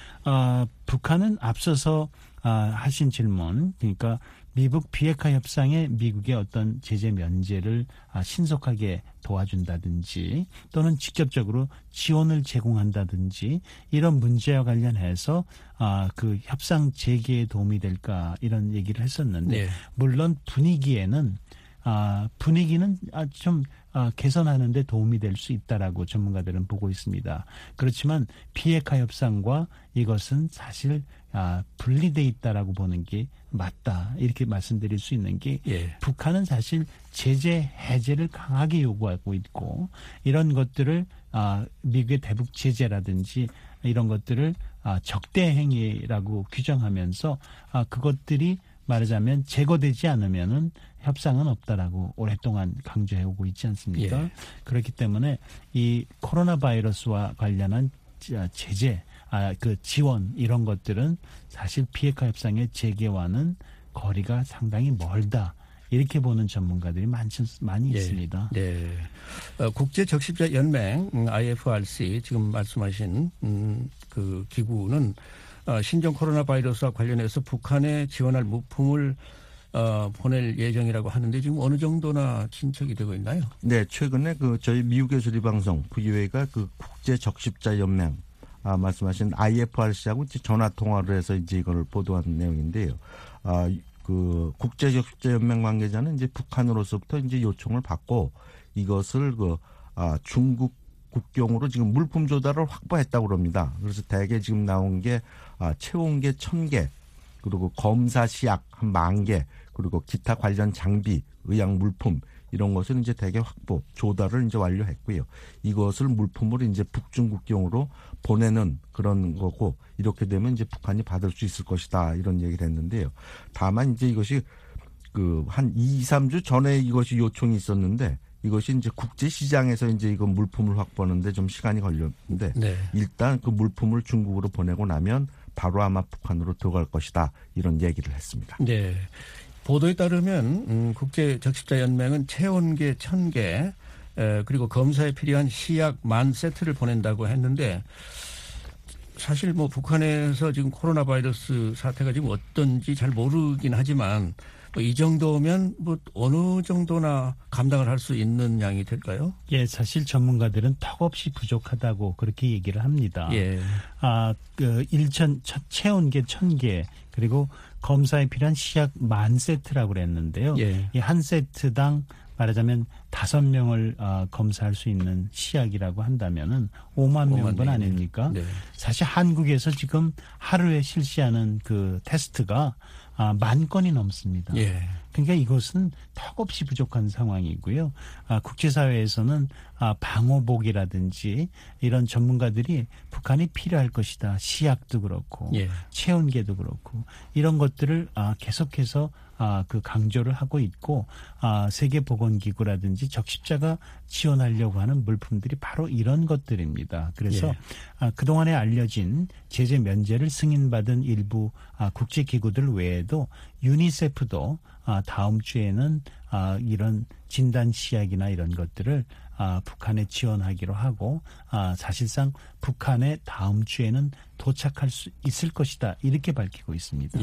북한은 앞서서 하신 질문, 그러니까 미북 비핵화 협상에 미국의 어떤 제재 면제를 신속하게 도와준다든지 또는 직접적으로 지원을 제공한다든지 이런 문제와 관련해서 그 협상 재개에 도움이 될까 이런 얘기를 했었는데 물론 분위기에는 분위기는 좀 개선하는 데 도움이 될 수 있다라고 전문가들은 보고 있습니다. 그렇지만 비핵화 협상과 이것은 사실 분리돼 있다라고 보는 게 맞다. 이렇게 말씀드릴 수 있는 게 북한은 사실 제재 해제를 강하게 요구하고 있고 이런 것들을 미국의 대북 제재라든지 이런 것들을 적대 행위라고 규정하면서 그것들이 말하자면 제거되지 않으면은 협상은 없다라고 오랫동안 강조해오고 있지 않습니까? 그렇기 때문에 이 코로나 바이러스와 관련한 제재, 그 지원 이런 것들은 사실 비핵화 협상의 재개와는 거리가 상당히 멀다. 이렇게 보는 전문가들이 많이 있습니다. 네. 국제적십자연맹 IFRC 지금 말씀하신 그 기구는 신종 코로나 바이러스와 관련해서 북한에 지원할 물품을 보낼 예정이라고 하는데 지금 어느 정도나 진척이 되고 있나요? 네, 최근에 저희 미국의 소리방송 VOA가 그 국제적십자연맹 말씀하신 IFRC하고 전화 통화를 해서 이제 이걸 보도한 내용인데요. 그 국제적십자연맹 관계자는 이제 북한으로서부터 이제 요청을 받고 이것을 중국 국경으로 지금 물품 조달을 확보했다고 그럽니다. 그래서 대개 지금 나온 게 체온계 1000개, 그리고 검사 시약 한 10,000개, 그리고 기타 관련 장비, 의약 물품 이런 것을 이제 대개 확보, 조달을 이제 완료했고요. 이것을 물품으로 이제 북중 국경으로 보내는 그런 거고 이렇게 되면 이제 북한이 받을 수 있을 것이다 이런 얘기를 했는데요. 다만 이제 이것이 한 2-3주 전에 이것이 요청이 있었는데 이것이 이제 국제 시장에서 이제 이거 물품을 확보하는데 좀 시간이 걸렸는데 일단 그 물품을 중국으로 보내고 나면 바로 아마 북한으로 들어갈 것이다 이런 얘기를 했습니다. 네. 보도에 따르면 국제적십자연맹은 체온계 1000개 그리고 검사에 필요한 시약 10,000세트를 보낸다고 했는데 사실 뭐 북한에서 지금 코로나 바이러스 사태가 지금 어떤지 잘 모르긴 하지만 이 정도면 뭐 어느 정도나 감당을 할 수 있는 양이 될까요? 예, 사실 전문가들은 턱없이 부족하다고 그렇게 얘기를 합니다. 체온계 1000개 그리고 검사에 필요한 시약 10,000세트라고 그랬는데요. 이 한 세트당 말하자면 5명을 검사할 수 있는 시약이라고 한다면은 5만 명분 아닙니까? 사실 한국에서 지금 하루에 실시하는 그 테스트가 10,000건이 넘습니다. 그러니까 이것은 턱없이 부족한 상황이고요. 국제사회에서는 방호복이라든지 이런 전문가들이 북한이 필요할 것이다. 시약도 그렇고 체온계도 그렇고 이런 것들을 계속해서 그 강조를 하고 있고 세계보건기구라든지 적십자가 지원하려고 하는 물품들이 바로 이런 것들입니다. 그래서 그동안에 알려진 제재 면제를 승인받은 일부 국제기구들 외에도 유니세프도 다음 주에는 이런 진단 시약이나 이런 것들을 북한에 지원하기로 하고 사실상 북한에 다음 주에는 도착할 수 있을 것이다 이렇게 밝히고 있습니다.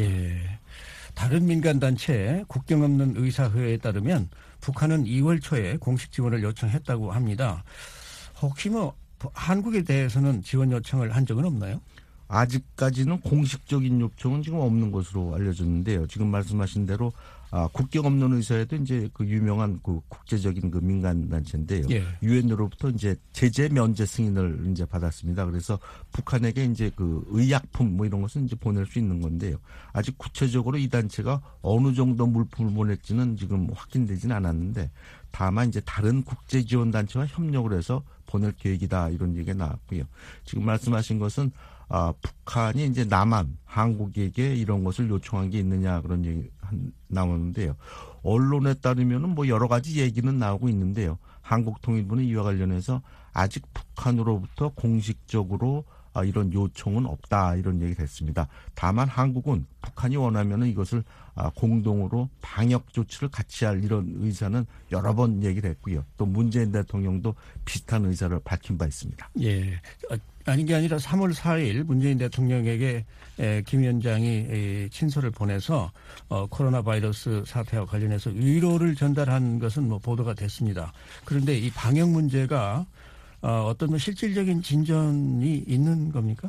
다른 민간단체 국경 없는 의사회에 따르면 북한은 2월 초에 공식 지원을 요청했다고 합니다. 혹시 뭐 한국에 대해서는 지원 요청을 한 적은 없나요? 아직까지는 공식적인 요청은 지금 없는 것으로 알려졌는데요. 지금 말씀하신 대로 국경 없는 의사회도 이제 그 유명한 그 국제적인 그 민간 단체인데요. 유엔으로부터 이제 제재 면제 승인을 이제 받았습니다. 그래서 북한에게 이제 그 의약품 뭐 이런 것은 이제 보낼 수 있는 건데요. 아직 구체적으로 이 단체가 어느 정도 물품을 보낼지는 지금 확인되지는 않았는데 다만 이제 다른 국제 지원 단체와 협력을 해서 보낼 계획이다 이런 얘기가 나왔고요. 지금 말씀하신 것은 북한이 이제 남한, 한국에게 이런 것을 요청한 게 있느냐 그런 얘기 나오는데요. 언론에 따르면은 뭐 여러 가지 얘기는 나오고 있는데요. 한국통일부는 이와 관련해서 아직 북한으로부터 공식적으로 이런 요청은 없다 이런 얘기를 했습니다. 다만 한국은 북한이 원하면은 이것을 공동으로 방역 조치를 같이 할 이런 의사는 여러 번 얘기를 했고요. 또 문재인 대통령도 비슷한 의사를 밝힌 바 있습니다. 아닌 게 아니라 3월 4일 문재인 대통령에게 김 위원장이 친서를 보내서 코로나 바이러스 사태와 관련해서 위로를 전달한 것은 뭐 보도가 됐습니다. 그런데 이 방역 문제가 어떤 뭐 실질적인 진전이 있는 겁니까?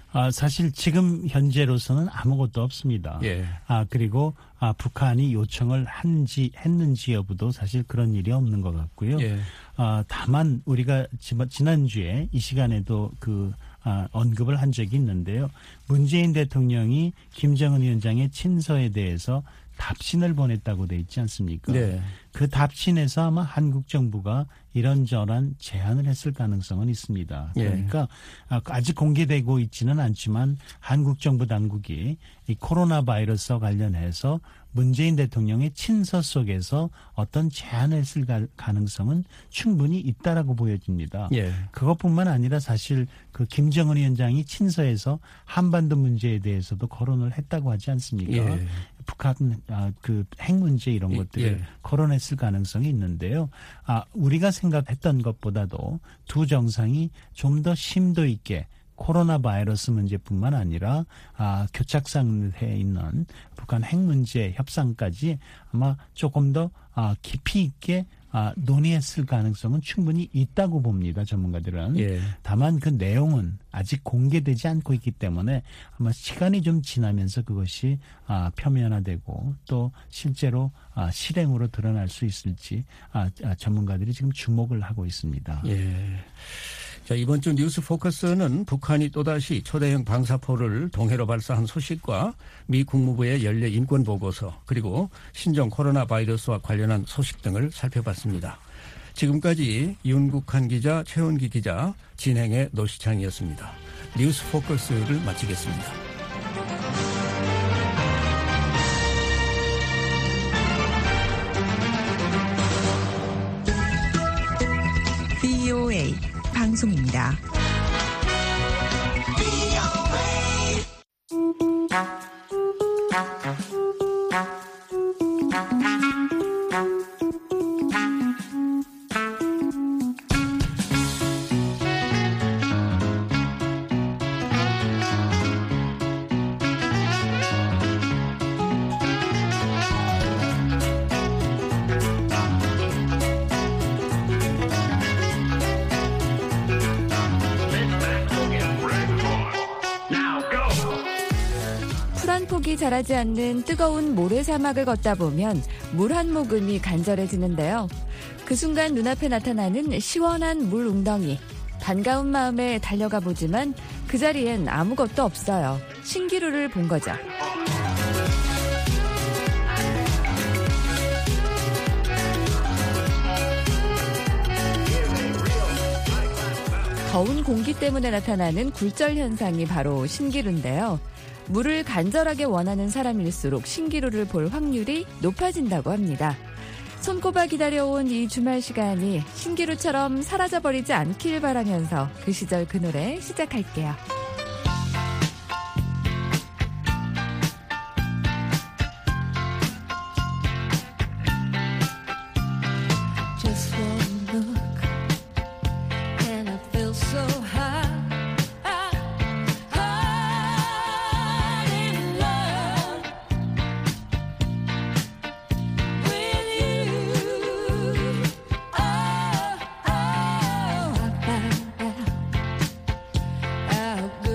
사실 지금 현재로서는 아무것도 없습니다. 예. 그리고 북한이 요청을 했는지 여부도 사실 그런 일이 없는 것 같고요. 예. 다만 우리가 지난주에 이 시간에도 언급을 한 적이 있는데요. 문재인 대통령이 김정은 위원장의 친서에 대해서 답신을 보냈다고 돼 있지 않습니까? 네. 그 답신에서 아마 한국 정부가 이런저런 제안을 했을 가능성은 있습니다. 그러니까 아직 공개되고 있지는 않지만 한국 정부 당국이 이 코로나 바이러스와 관련해서 문재인 대통령의 친서 속에서 어떤 제안을 했을 가능성은 충분히 있다라고 보여집니다. 예. 그것뿐만 아니라 사실 그 김정은 위원장이 친서에서 한반도 문제에 대해서도 거론을 했다고 하지 않습니까? 예. 북한 그 핵 문제 이런 것들을 거론했을 가능성이 있는데요. 우리가 생각했던 것보다도 두 정상이 좀 더 심도 있게 코로나 바이러스 문제뿐만 아니라 교착 상태에 있는 북한 핵 문제 협상까지 아마 조금 더 깊이 있게 논의했을 가능성은 충분히 있다고 봅니다. 전문가들은. 예. 다만 그 내용은 아직 공개되지 않고 있기 때문에 아마 시간이 좀 지나면서 그것이 표면화되고 또 실제로 실행으로 드러날 수 있을지 전문가들이 지금 주목을 하고 있습니다. 예. 자, 이번 주 뉴스 포커스는 북한이 또다시 초대형 방사포를 동해로 발사한 소식과 미 국무부의 연례 인권 보고서 그리고 신종 코로나 바이러스와 관련한 소식 등을 살펴봤습니다. 지금까지 윤국한 기자, 최원기 기자, 진행의 노시창이었습니다. 뉴스 포커스를 마치겠습니다. VOA 방송입니다. 풀 한 폭이 자라지 않는 뜨거운 모래사막을 걷다 보면 물 한 모금이 간절해지는데요. 그 순간 눈앞에 나타나는 시원한 물 웅덩이. 반가운 마음에 달려가 보지만 그 자리엔 아무것도 없어요. 신기루를 본 거죠. 더운 공기 때문에 나타나는 굴절 현상이 바로 신기루인데요. 물을 간절하게 원하는 사람일수록 신기루를 볼 확률이 높아진다고 합니다. 손꼽아 기다려온 이 주말 시간이 신기루처럼 사라져버리지 않길 바라면서 그 시절 그 노래 시작할게요. Just one look and I feel so high in love with you. Oh, I found out how good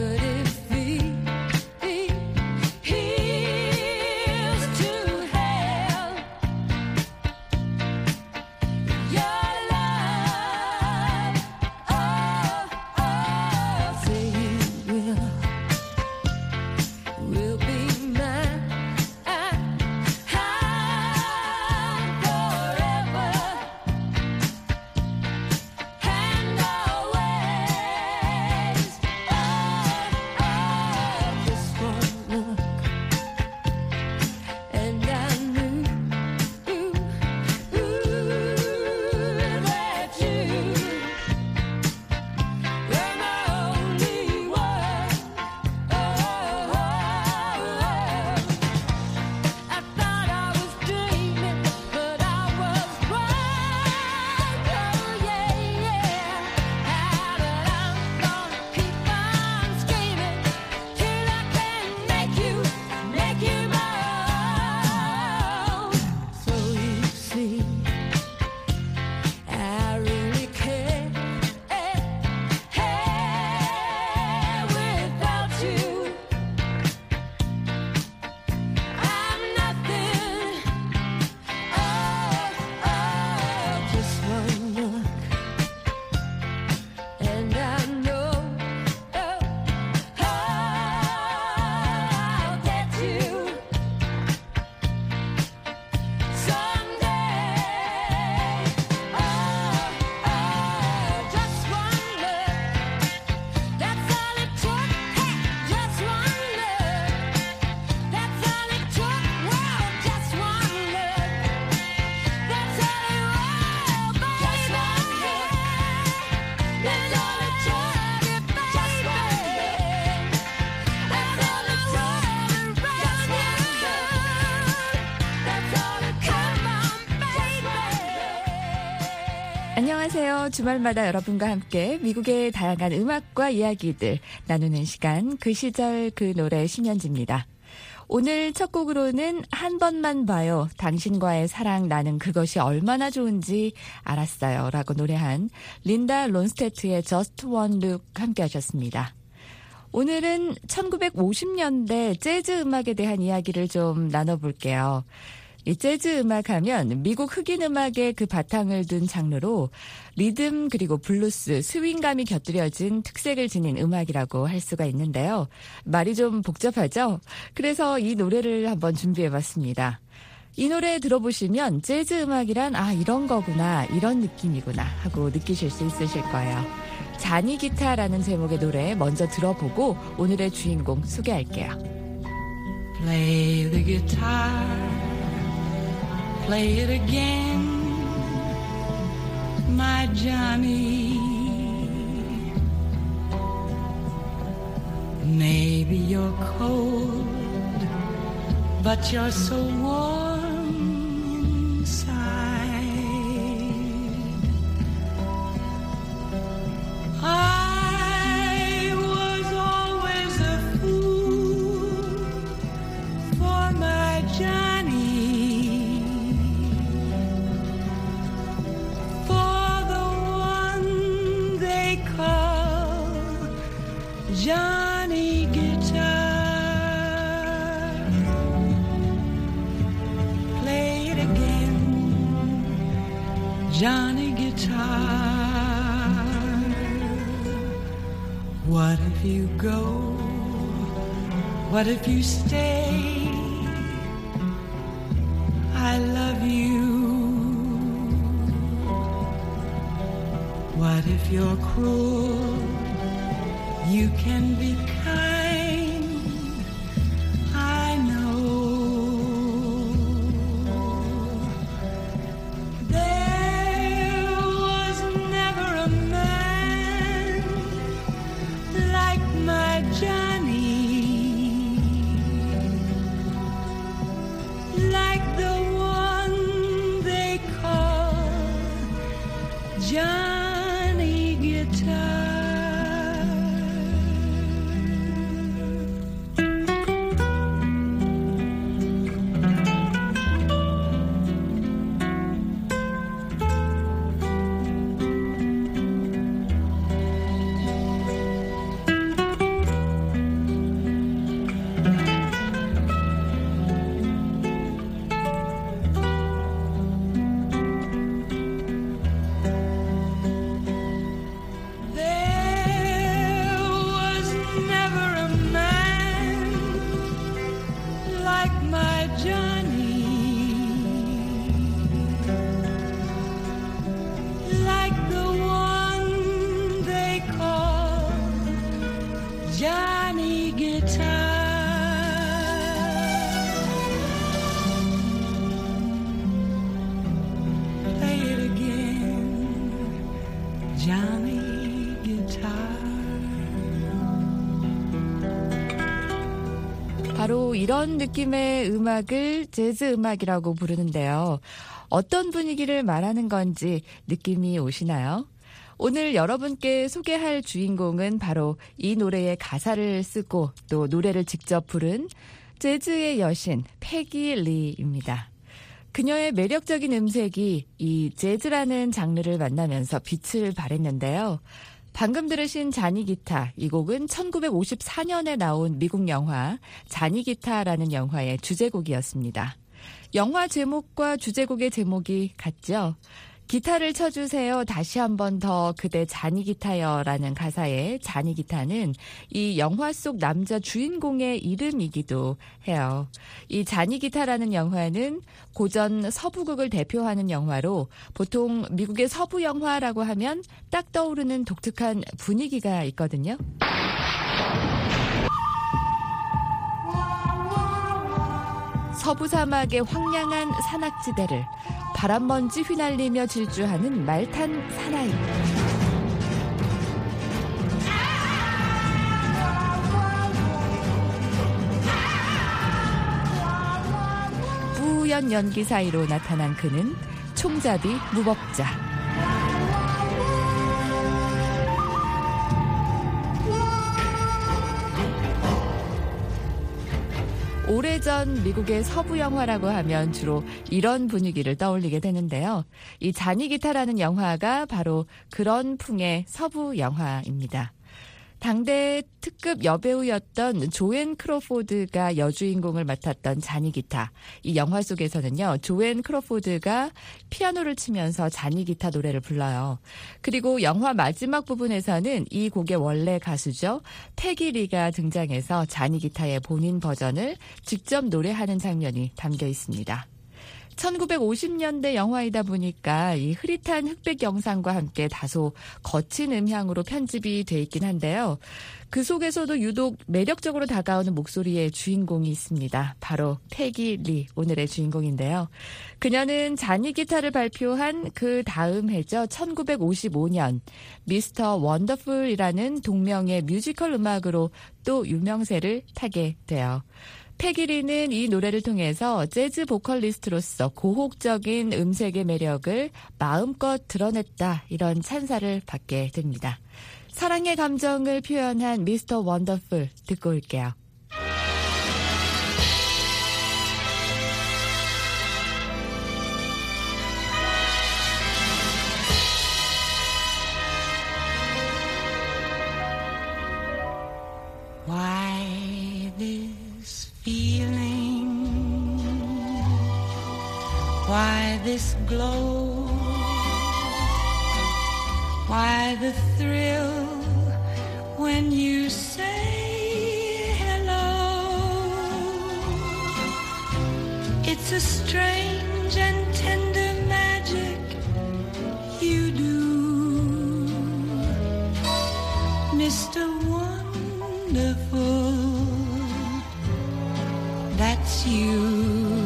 안녕하세요. 주말마다 여러분과 함께 미국의 다양한 음악과 이야기들 나누는 시간, 그 시절 그 노래 심연지입니다. 오늘 첫 곡으로는 한 번만 봐요. 당신과의 사랑 나는 그것이 얼마나 좋은지 알았어요. 라고 노래한 린다 론스테트의 Just One Look 함께 하셨습니다. 오늘은 1950년대 재즈 음악에 대한 이야기를 좀 나눠볼게요. 이 재즈 음악 하면 미국 흑인 음악의 그 바탕을 둔 장르로 리듬 그리고 블루스, 스윙감이 곁들여진 특색을 지닌 음악이라고 할 수가 있는데요. 말이 좀 복잡하죠? 그래서 이 노래를 한번 준비해봤습니다. 이 노래 들어보시면 재즈 음악이란 이런 거구나, 이런 느낌이구나 하고 느끼실 수 있으실 거예요. 자니 기타라는 제목의 노래 먼저 들어보고 오늘의 주인공 소개할게요. Play the guitar, play it again, my Johnny. Maybe you're cold, but you're so warm inside. I was always a fool for my Johnny, for the one they call Johnny Guitar. Play it again, Johnny Guitar. What if you go? What if you stay? I love you. What if you're cruel? You can be kind, I know. There was never a man like my Johnny, like the one they call Johnny Guitar. Johnny Guitar. Play it again, Johnny Guitar. 바로 이런 느낌의 음악을 재즈 음악이라고 부르는데요. 어떤 분위기를 말하는 건지 느낌이 오시나요? 오늘 여러분께 소개할 주인공은 바로 이 노래의 가사를 쓰고 또 노래를 직접 부른 재즈의 여신 패기 리입니다. 그녀의 매력적인 음색이 이 재즈라는 장르를 만나면서 빛을 발했는데요. 방금 들으신 자니 기타, 이 곡은 1954년에 나온 미국 영화 자니 기타라는 영화의 주제곡이었습니다. 영화 제목과 주제곡의 제목이 같죠? 기타를 쳐주세요. 다시 한 번 더 그대 자니 기타요 라는 가사의 자니 기타는 이 영화 속 남자 주인공의 이름이기도 해요. 이 자니 기타라는 영화는 고전 서부극을 대표하는 영화로 보통 미국의 서부 영화라고 하면 딱 떠오르는 독특한 분위기가 있거든요. 서부 사막의 황량한 산악지대를 바람먼지 휘날리며 질주하는 말탄 사나이. 뿌연 연기 사이로 나타난 그는 총잡이 무법자. 오래전 미국의 서부 영화라고 하면 주로 이런 분위기를 떠올리게 되는데요. 이 자니기타라는 영화가 바로 그런 풍의 서부 영화입니다. 당대 특급 여배우였던 조앤 크로포드가 여주인공을 맡았던 자니기타. 이 영화 속에서는요, 조앤 크로포드가 피아노를 치면서 자니기타 노래를 불러요. 그리고 영화 마지막 부분에서는 이 곡의 원래 가수죠, 패기 리가 등장해서 자니기타의 본인 버전을 직접 노래하는 장면이 담겨 있습니다. 1950년대 영화이다 보니까 이 흐릿한 흑백 영상과 함께 다소 거친 음향으로 편집이 돼 있긴 한데요. 그 속에서도 유독 매력적으로 다가오는 목소리의 주인공이 있습니다. 바로 패기 리, 오늘의 주인공인데요. 그녀는 자니기타를 발표한 그 다음 해죠. 1955년 미스터 원더풀이라는 동명의 뮤지컬 음악으로 또 유명세를 타게 돼요. 패기 리는 이 노래를 통해서 재즈 보컬리스트로서 고혹적인 음색의 매력을 마음껏 드러냈다, 이런 찬사를 받게 됩니다. 사랑의 감정을 표현한 미스터 원더풀 듣고 올게요. Why this feeling? Why this glow? Why the thrill when you say hello? It's a strange and tender magic you do, Mr. Wonderful. That's you.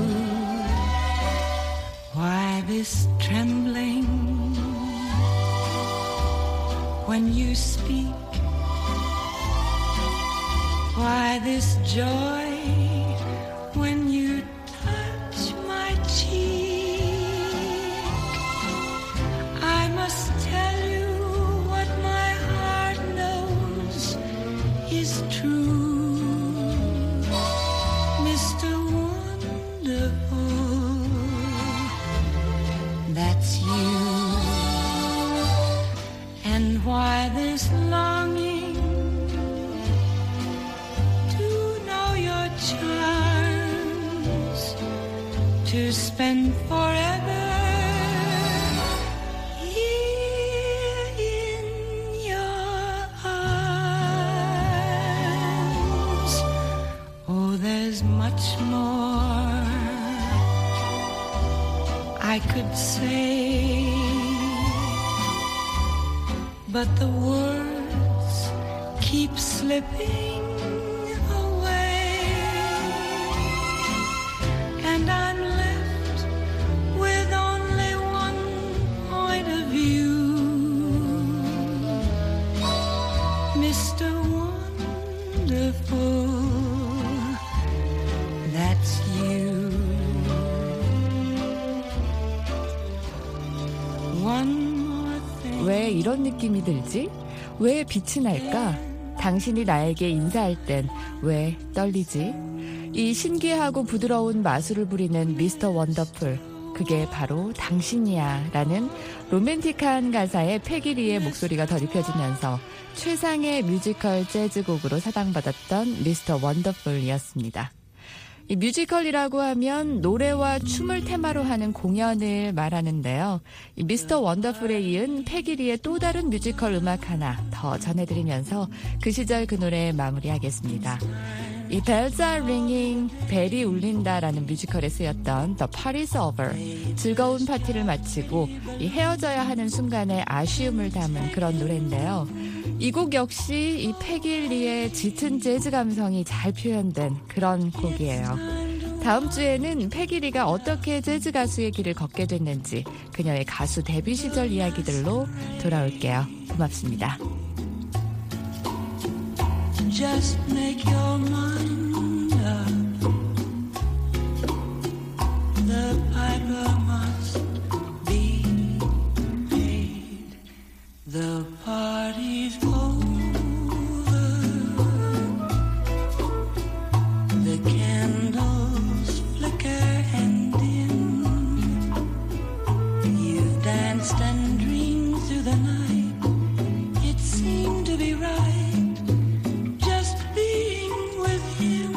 Why this trembling when you speak? Why this joy when you touch my cheek? I must tell you what my heart knows is true, Mr. Wonderful. That's you. And why this longing to know your charms, to spend forever here in your arms. Oh, there's much more I could say, but the words keep slipping away, and I'm left with only one point of view, Mr. Wonderful. That's you. One 왜 이런 느낌이 들지? 왜 빛이 날까? 당신이 나에게 인사할 땐 왜 떨리지? 이 신기하고 부드러운 마술을 부리는 미스터 원더풀, 그게 바로 당신이야 라는 로맨틱한 가사에 패기 리의 목소리가 덧입혀지면서 최상의 뮤지컬 재즈곡으로 사랑받았던 미스터 원더풀이었습니다. 이 뮤지컬이라고 하면 노래와 춤을 테마로 하는 공연을 말하는데요. 이 미스터 원더풀에 이은 패기 리의 또 다른 뮤지컬 음악 하나 더 전해드리면서 그 시절 그 노래 마무리하겠습니다. 이 Bells are ringing, 벨이 울린다라는 뮤지컬에 쓰였던 The Party's Over, 즐거운 파티를 마치고 이 헤어져야 하는 순간의 아쉬움을 담은 그런 노래인데요. 이 곡 역시 이 패기 리의 짙은 재즈 감성이 잘 표현된 그런 곡이에요. 다음 주에는 패기 리가 어떻게 재즈 가수의 길을 걷게 됐는지 그녀의 가수 데뷔 시절 이야기들로 돌아올게요. 고맙습니다. Just make your mind up. The piper must be paid. The party's over. The candle danced and dreamed through the night. It seemed to be right, just being with him.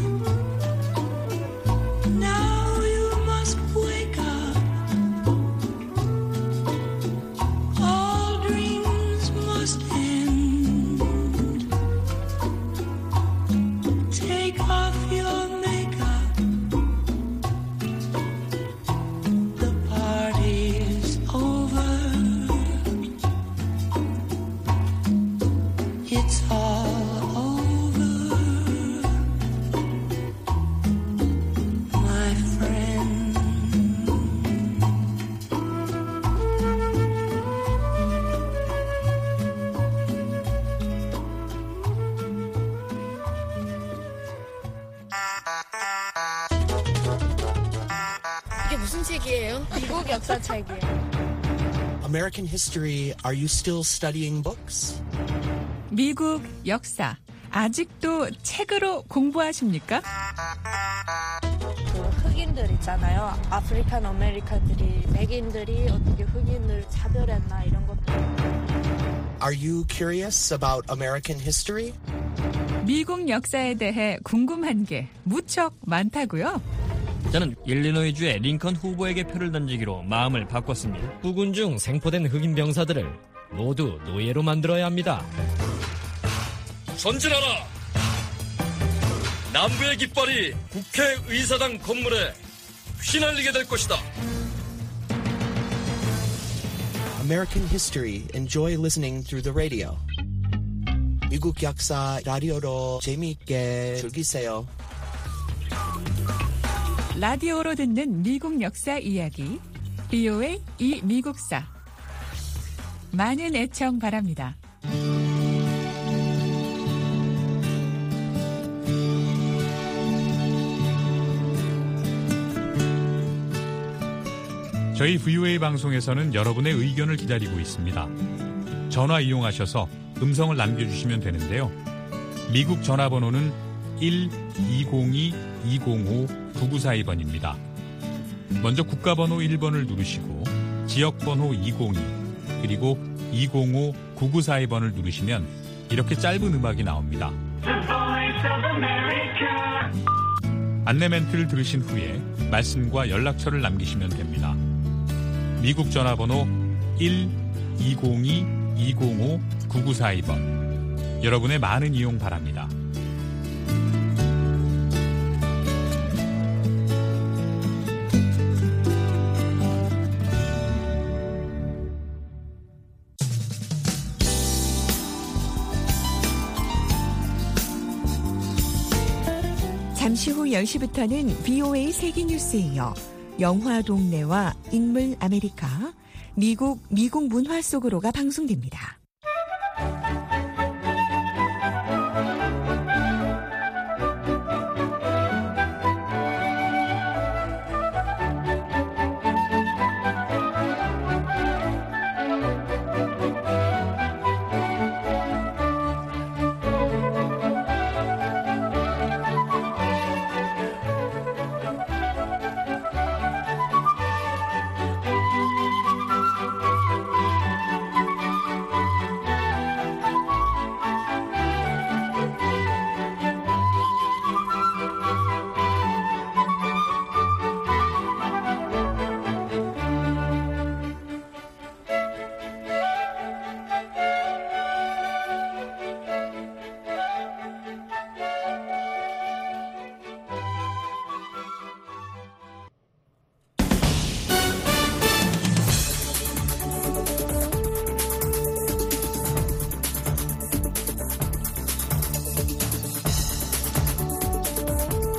Now you must wake up. All dreams must end. Take off your makeup. The party's over. It's all over, my friend. 이게 무슨 책이에요? 미국 역사 책이에요. American history, are you still studying books? 미국 역사 아직도 책으로 공부하십니까? 그 흑인들 있잖아요. 아프리칸 아메리카들이 백인들이 어떻게 흑인을 차별했나 이런 것도. Are you curious about American history? 미국 역사에 대해 궁금한 게 무척 많다고요? 저는 일리노이주의 링컨 후보에게 표를 던지기로 마음을 바꿨습니다. 부군 중 생포된 흑인 병사들을 모두 노예로 만들어야 합니다. 전진하라! 남부의 깃발이 국회의사당 건물에 휘날리게 될 것이다. American history, enjoy listening through the radio. 미국 역사 라디오로 재미있게 즐기세요. 라디오로 듣는 미국 역사 이야기, BOA 이 미국사. 많은 애청 바랍니다. 저희 VOA 방송에서는 여러분의 의견을 기다리고 있습니다. 전화 이용하셔서 음성을 남겨주시면 되는데요. 미국 전화번호는 1-202-205-9942번입니다. 먼저 국가번호 1번을 누르시고 지역번호 202 그리고 205-9942번을 누르시면 이렇게 짧은 음악이 나옵니다. 안내 멘트를 들으신 후에 말씀과 연락처를 남기시면 됩니다. 미국 전화번호 1-202-205-9942번. 여러분의 많은 이용 바랍니다. 잠시 후 10시부터는 BOA 세계뉴스에 이어 영화 동네와 인물 아메리카, 미국 문화 속으로가 방송됩니다.